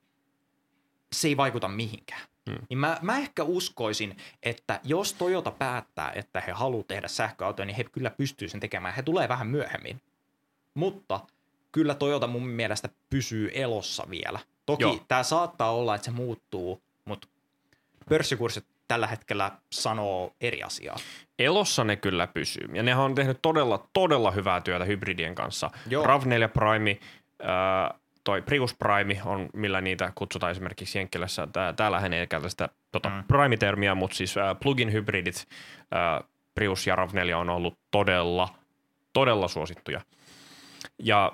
se ei vaikuta mihinkään. Hmm. Niin mä, mä ehkä uskoisin, että jos Toyota päättää, että he haluaa tehdä sähköautoja, niin he kyllä pystyy sen tekemään. He tulee vähän myöhemmin. Mutta kyllä Toyota mun mielestä pysyy elossa vielä. Toki tämä saattaa olla, että se muuttuu, mutta pörssikurssit tällä hetkellä sanoo eri asiaa. Elossa ne kyllä pysyy. Ja nehän on tehnyt todella, todella hyvää työtä hybridien kanssa. Joo. RAV neljä Prime, äh, toi Prius Prime on, millä niitä kutsutaan esimerkiksi Jenkkilässä. Tää, täällähän ei käytä sitä tota, mm. Prime-termiä, mutta siis äh, plug-in hybridit, äh, Prius ja RAV neljä on ollut todella, todella suosittuja. Ja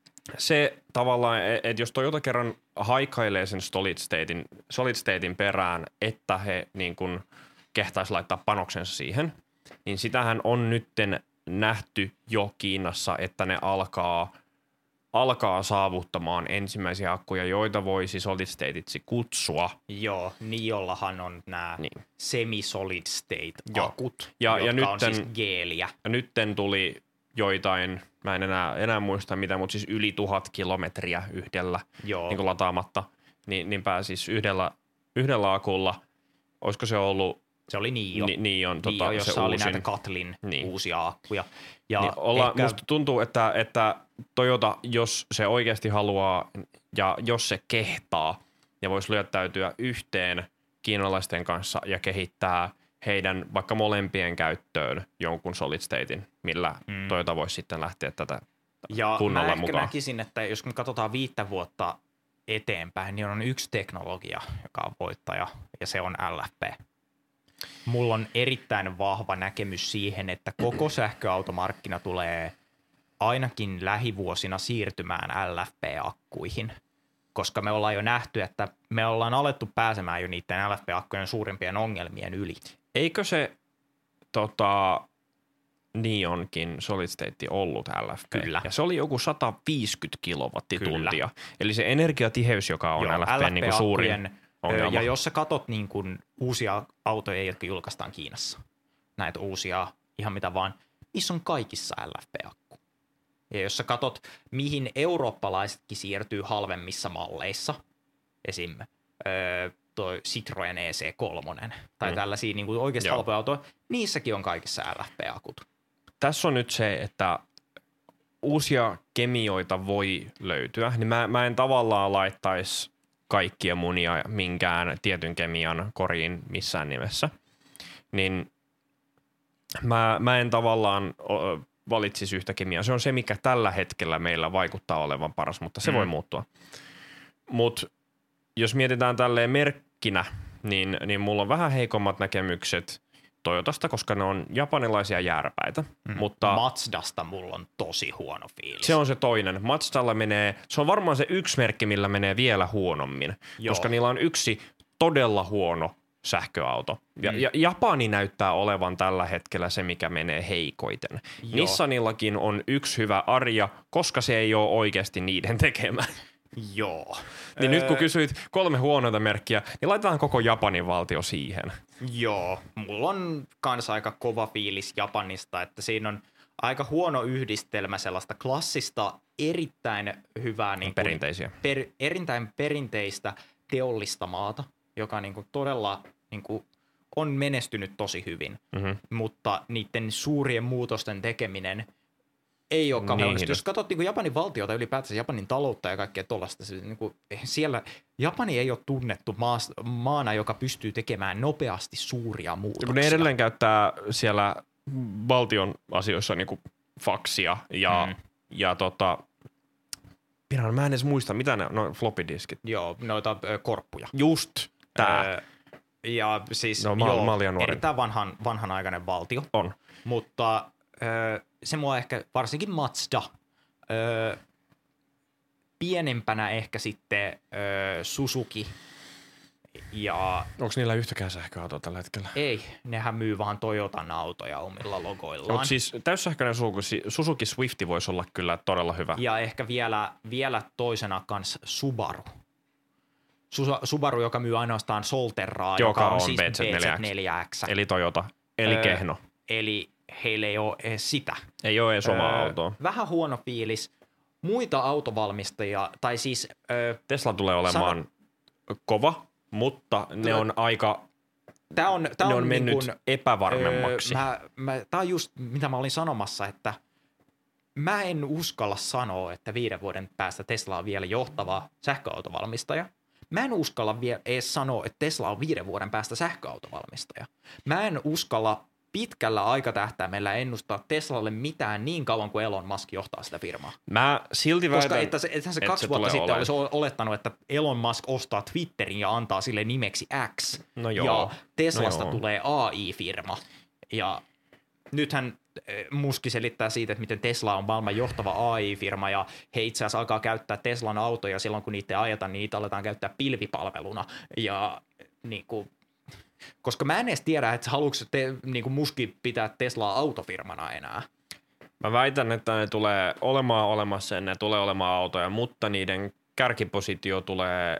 se tavallaan, että jos Toyota kerran haikailee sen solid statein, solid statein perään, että he niin kuin kehtaisi laittaa panoksensa siihen, niin sitähän on nytten nähty jo Kiinassa, että ne alkaa, alkaa saavuttamaan ensimmäisiä akkuja, joita voisi solid stateitsi kutsua. Joo, Niollahan on nämä niin. semi-solid state-akut, ja, jotka ja nytten, on siis geeliä. Ja nytten tuli joitain, mä en enää, enää muista mitä, mutta siis yli tuhat kilometriä yhdellä niin kuin lataamatta, niin, niin pääsisi yhdellä, yhdellä akulla. Olisiko se ollut? Se oli Nio. Ni, Nion, tota, Nio, jossa se oli uusin. näitä Katlin niin. uusia akkuja. Ja niin olla, ehkä... Musta tuntuu, että, että Toyota, jos se oikeasti haluaa ja jos se kehtaa ja voisi lyöttäytyä yhteen kiinalaisten kanssa ja kehittää heidän vaikka molempien käyttöön jonkun solid statein, millä mm. Toyota voisi sitten lähteä tätä ja kunnolla mä mukaan. ehkä näkisin, että jos me katsotaan viittä vuotta eteenpäin, niin on yksi teknologia, joka on voittaja, ja se on L F P. Mulla on erittäin vahva näkemys siihen, että koko sähköautomarkkina tulee ainakin lähivuosina siirtymään L F P-akkuihin, koska me ollaan jo nähty, että me ollaan alettu pääsemään jo niiden L F P-akkujen suurimpien ongelmien yli. Eikö se tota, Nionkin solid state ollut L F P? Kyllä. Ja se oli joku sata viisikymmentä kilowattituntia. Kyllä. Eli se energiatiheys, joka on Joo, L F P niin kuin suurin ongelma. Ja jos sä katot niin kuin uusia autoja, jotka julkaistaan Kiinassa, näitä uusia ihan mitä vaan, niissä on kaikissa L F P-akku. Ja jos sä katot, mihin eurooppalaisetkin siirtyy halvemmissa malleissa, esim. Öö, toi Citroen E C kolme tai mm. tällaisia niin kuin oikeasti Joo. halpoja autoja, niissäkin on kaikissa L F P-akut. Tässä on nyt se, että uusia kemioita voi löytyä, niin mä, mä en tavallaan laittaisi kaikkia munia minkään tietyn kemian koriin missään nimessä. Niin mä, mä en tavallaan o, valitsisi yhtä kemiaa. Se on se, mikä tällä hetkellä meillä vaikuttaa olevan paras, mutta se mm. voi muuttua. Mutta jos mietitään tälleen merkkinä, niin, niin mulla on vähän heikommat näkemykset Toyotasta, koska ne on japanilaisia järpäitä. Mm. Mutta Mazdasta mulla on tosi huono fiilis. se on se toinen. Mazdalla menee, se on varmaan se yksi merkki, millä menee vielä huonommin, Joo. koska niillä on yksi todella huono sähköauto. Ja, Mm. ja Japani näyttää olevan tällä hetkellä se, mikä menee heikoiten. Joo. Nissanillakin on yksi hyvä Arja, koska se ei ole oikeasti niiden tekemä. Joo. Niin öö, nyt kun kysyit kolme huonoita merkkiä, niin laitetaan koko Japanin valtio siihen. Joo, mulla on kans aika kova fiilis Japanista, että siinä on aika huono yhdistelmä sellaista klassista, erittäin hyvää niin kuin, Perinteisiä. per, erittäin perinteistä teollista maata, joka niin kuin, todella niin kuin, on menestynyt tosi hyvin, Mm-hmm. mutta niiden suurien muutosten tekeminen ei ole kauhean Niin. onnistunut. Jos katsot niin kuin Japanin valtiota, ylipäätänsä Japanin taloutta ja kaikkea tuollaista, se, niin kuin, siellä Japani ei ole tunnettu maas, maana, joka pystyy tekemään nopeasti suuria muutoksia. Kun ne edelleen käyttää siellä valtion asioissa niinku faksia ja, Mm. ja tota, Piran, mä en edes muista, mitä ne on, no floppy diskit. Joo, noita ö, korppuja. Just tää Öö, ja siis No, mä- joo, mä olin liian nuori. erittäin vanhan, vanhanaikainen valtio, on. mutta ö, se mua ehkä, varsinkin Mazda, ö, pienempänä ehkä sitten ö, Suzuki ja Onko niillä yhtäkään sähköautoa tällä hetkellä? ei, nehän myy vaan Toyotan autoja omilla logoillaan. Mutta siis täyssähköinen Suzuki, Suzuki Swifti voisi olla kyllä todella hyvä. Ja ehkä vielä, vielä toisena kans Subaru. Susa, Subaru, joka myy ainoastaan Solterraa, Joka joka on, on siis B Z neljä X. B Z neljä X. Eli Toyota, eli Öö, kehno. Eli heillä ei ole edes sitä. Ei ole edes omaa Öö, autoa. Vähän huono fiilis. Muita autovalmistajia, tai siis öö, Tesla tulee olemaan kova, mutta ne on aika, tämä on, tää ne on, on mennyt niin kun, epävarmemmaksi. Öö, mä, mä, tää on just mitä mä olin sanomassa, että mä en uskalla sanoa, että viiden vuoden päästä Tesla on vielä johtava sähköautovalmistaja. Mä en uskalla vielä edes sanoa, että Tesla on viiden vuoden päästä sähköautovalmistaja. Mä en uskalla pitkällä aikatähtäimellä ennustaa Teslalle mitään niin kauan kuin Elon Musk johtaa sitä firmaa. Mä silti Koska väitän, että se, että se että kaksi se vuotta tulee sitten olemaan. olisi olettanut, että Elon Musk ostaa Twitterin ja antaa sille nimeksi X. No joo. Ja Teslasta No joo. tulee A I-firma. Ja nythän eh, Muski selittää siitä, että miten Tesla on maailman johtava A I-firma ja he itse asiassa alkaa käyttää Teslan autoja silloin, kun niitä ei ajeta, niin niitä aletaan käyttää pilvipalveluna. Ja niin kuin, koska mä en edes tiedä, että haluatko te, niin kuin Muski pitää Teslaa autofirmana enää. Mä väitän, että ne tulee olemaan olemassa ja ne tulee olemaan autoja, mutta niiden kärkipositio tulee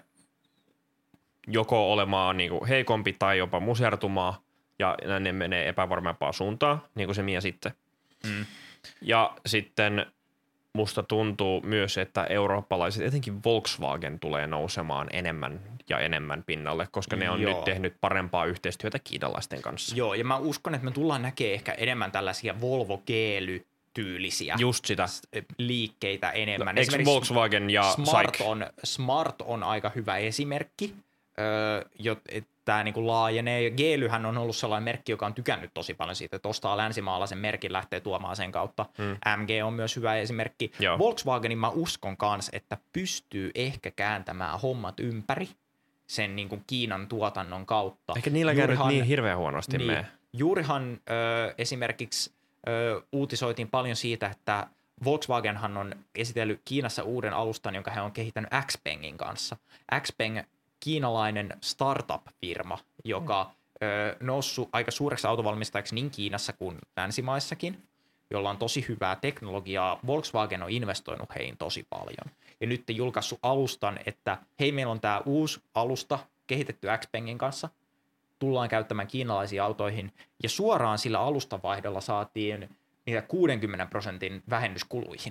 joko olemaan niinku heikompi tai jopa musertumaan ja ne menee epävarmempaan suuntaan, niin kuin se Mia sitten. Mm. Ja sitten musta tuntuu myös, että eurooppalaiset, etenkin Volkswagen tulee nousemaan enemmän ja enemmän pinnalle, koska ne on Joo. nyt tehnyt parempaa yhteistyötä kiinalaisten kanssa. Joo, ja mä uskon, että me tullaan näkemään ehkä enemmän tällaisia Volvo Geely-tyylisiä Just sitä. liikkeitä enemmän. No, eikö Volkswagen ja Smart Saik? on, Smart on aika hyvä esimerkki, öö, että tämä niinku laajenee. Geelyhän on ollut sellainen merkki, joka on tykännyt tosi paljon siitä, että ostaa länsimaalaisen merkin, lähtee tuomaan sen kautta. Hmm. M G on myös hyvä esimerkki. Joo. Volkswagenin mä uskon kanssa, että pystyy ehkä kääntämään hommat ympäri sen niinku Kiinan tuotannon kautta. Ehkä niilläkään nyt Juurihan- niin hirveän huonosti niin. mene. Juurihan ö, esimerkiksi ö, uutisoitiin paljon siitä, että Volkswagenhan on esitellyt Kiinassa uuden alustan, jonka he on kehittänyt Xpengin kanssa. Xpeng, kiinalainen startup-firma, joka ö, noussut aika suureksi autovalmistajaksi niin Kiinassa kuin länsimaissakin, jolla on tosi hyvää teknologiaa. Volkswagen on investoinut heihin tosi paljon. Ja nyt julkaissut alustan, että hei, meillä on tämä uusi alusta kehitetty Xpengin kanssa, tullaan käyttämään kiinalaisiin autoihin, ja suoraan sillä alustavaihdolla saatiin niitä kuudenkymmenen prosentin vähennyskuluihin.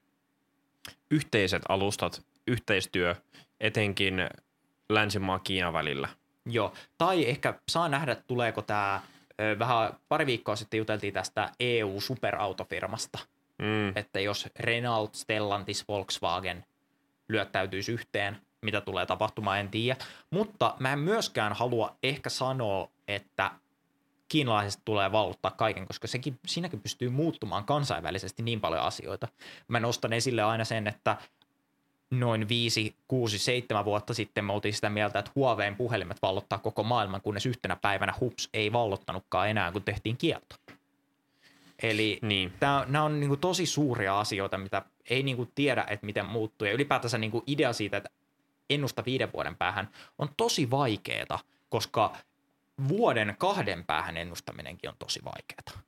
Yhteiset alustat, yhteistyö, etenkin länsimaa Kiinan välillä. Joo, tai ehkä saa nähdä, tuleeko tämä, vähän pari viikkoa sitten juteltiin tästä E U-superautofirmasta, Mm. että jos Renault, Stellantis, Volkswagen lyöttäytyisi yhteen, mitä tulee tapahtumaan, en tiedä. Mutta mä en myöskään halua ehkä sanoa, että kiinalaisista tulee valuttaa kaiken, koska sekin, siinäkin pystyy muuttumaan kansainvälisesti niin paljon asioita. Mä nostan esille aina sen, että noin viisi, kuusi, seitsemän vuotta sitten me oltiin sitä mieltä, että Huawein puhelimet vallottaa koko maailman, kunnes yhtenä päivänä hups ei vallottanutkaan enää, kun tehtiin kielto. Eli niin. nämä on niinku tosi suuria asioita, mitä ei niinku tiedä, että miten muuttuu. Ja ylipäätänsä niinku idea siitä, että ennusta viiden vuoden päähän on tosi vaikeeta, koska vuoden kahden päähän ennustaminenkin on tosi vaikeeta.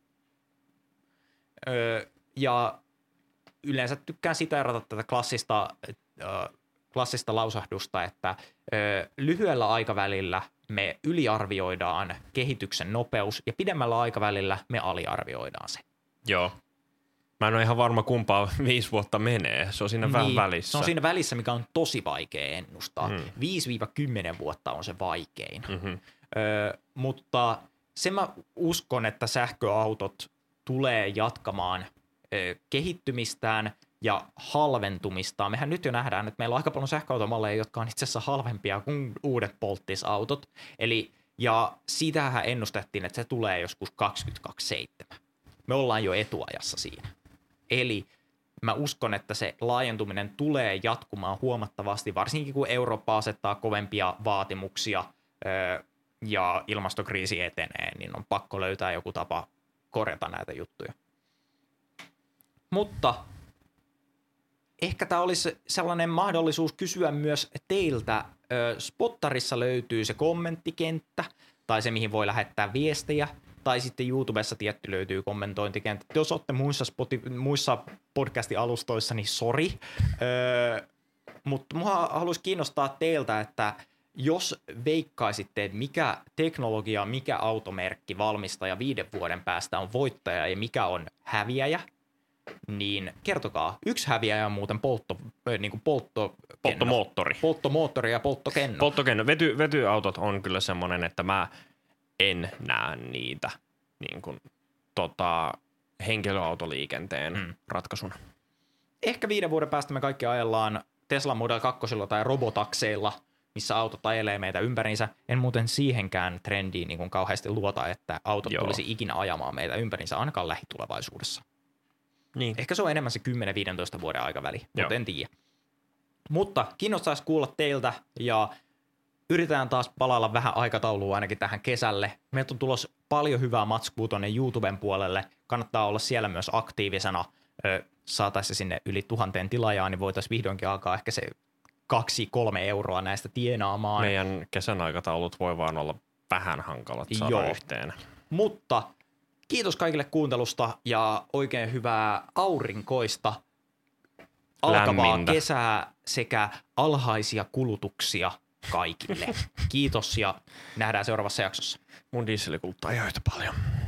Öö, ja yleensä tykkään siteerata tätä klassista, öö, klassista lausahdusta, että öö, lyhyellä aikavälillä me yliarvioidaan kehityksen nopeus ja pidemmällä aikavälillä me aliarvioidaan se. Joo. Mä en ole ihan varma kumpaa viisi vuotta menee. Se on siinä niin, vähän välissä. Se on siinä välissä, mikä on tosi vaikea ennustaa. Hmm. viisi kymmenen vuotta on se vaikein. Mm-hmm. Öö, mutta sen mä uskon, että sähköautot tulee jatkamaan ö, kehittymistään ja halventumistaan. Mehän nyt jo nähdään, että meillä on aika paljon sähköautomalleja, jotka on itse asiassa halvempia kuin uudet polttisautot. Eli, ja siitähän ennustettiin, että se tulee joskus kaksikymmentäseitsemän. Me ollaan jo etuajassa siinä. Eli mä uskon, että se laajentuminen tulee jatkumaan huomattavasti, varsinkin kun Eurooppa asettaa kovempia vaatimuksia ö, ja ilmastokriisi etenee, niin on pakko löytää joku tapa korjata näitä juttuja. Mutta ehkä tämä olisi sellainen mahdollisuus kysyä myös teiltä. Spottarissa löytyy se kommenttikenttä tai se, mihin voi lähettää viestejä. Tai sitten YouTubessa tietty löytyy kommentointikenttä. Jos olette muissa, spoti- muissa podcast-alustoissa, niin sori. Öö, mutta minua haluaisi kiinnostaa teiltä, että jos veikkaisitte, että mikä teknologia, mikä automerkki, valmistaja viiden vuoden päästä on voittaja ja mikä on häviäjä, niin kertokaa. Yksi häviäjä on muuten poltto, niin kuin poltto, polttomoottori. Polttomoottori ja polttokenno. Polttokenno. Vety, vetyautot on kyllä semmoinen, että mä en näe niitä niin kuin, tota, henkilöautoliikenteen hmm. ratkaisuna. Ehkä viiden vuoden päästä me kaikki ajellaan Tesla Model kaksi tai robotakseilla, missä autot ajelee meitä ympäriinsä. En muuten siihenkään trendiin niin kuin kauheasti luota, että autot Joo. tulisi ikinä ajamaan meitä ympäriinsä, ainakaan lähitulevaisuudessa. Niin. Ehkä se on enemmän se kymmenen viisitoista vuoden aikaväli, mutta en tiedä. Mutta kiinnostaisi kuulla teiltä ja yritetään taas palailla vähän aikataulua ainakin tähän kesälle. Meiltä on tulossa paljon hyvää matskua tuonne YouTuben puolelle. Kannattaa olla siellä myös aktiivisena. Saataisiin sinne yli tuhanteen tilaajaa, niin voitaisiin vihdoinkin alkaa ehkä se kaksi, kolme euroa näistä tienaamaan. Meidän kesän aikataulut voi vaan olla vähän hankalat saada Joo. yhteen. Mutta kiitos kaikille kuuntelusta ja oikein hyvää aurinkoista alkavaa Lämmintä. kesää sekä alhaisia kulutuksia kaikille. Kiitos ja nähdään seuraavassa jaksossa. Mun dieseli kuluttaa ihan yhtä paljon.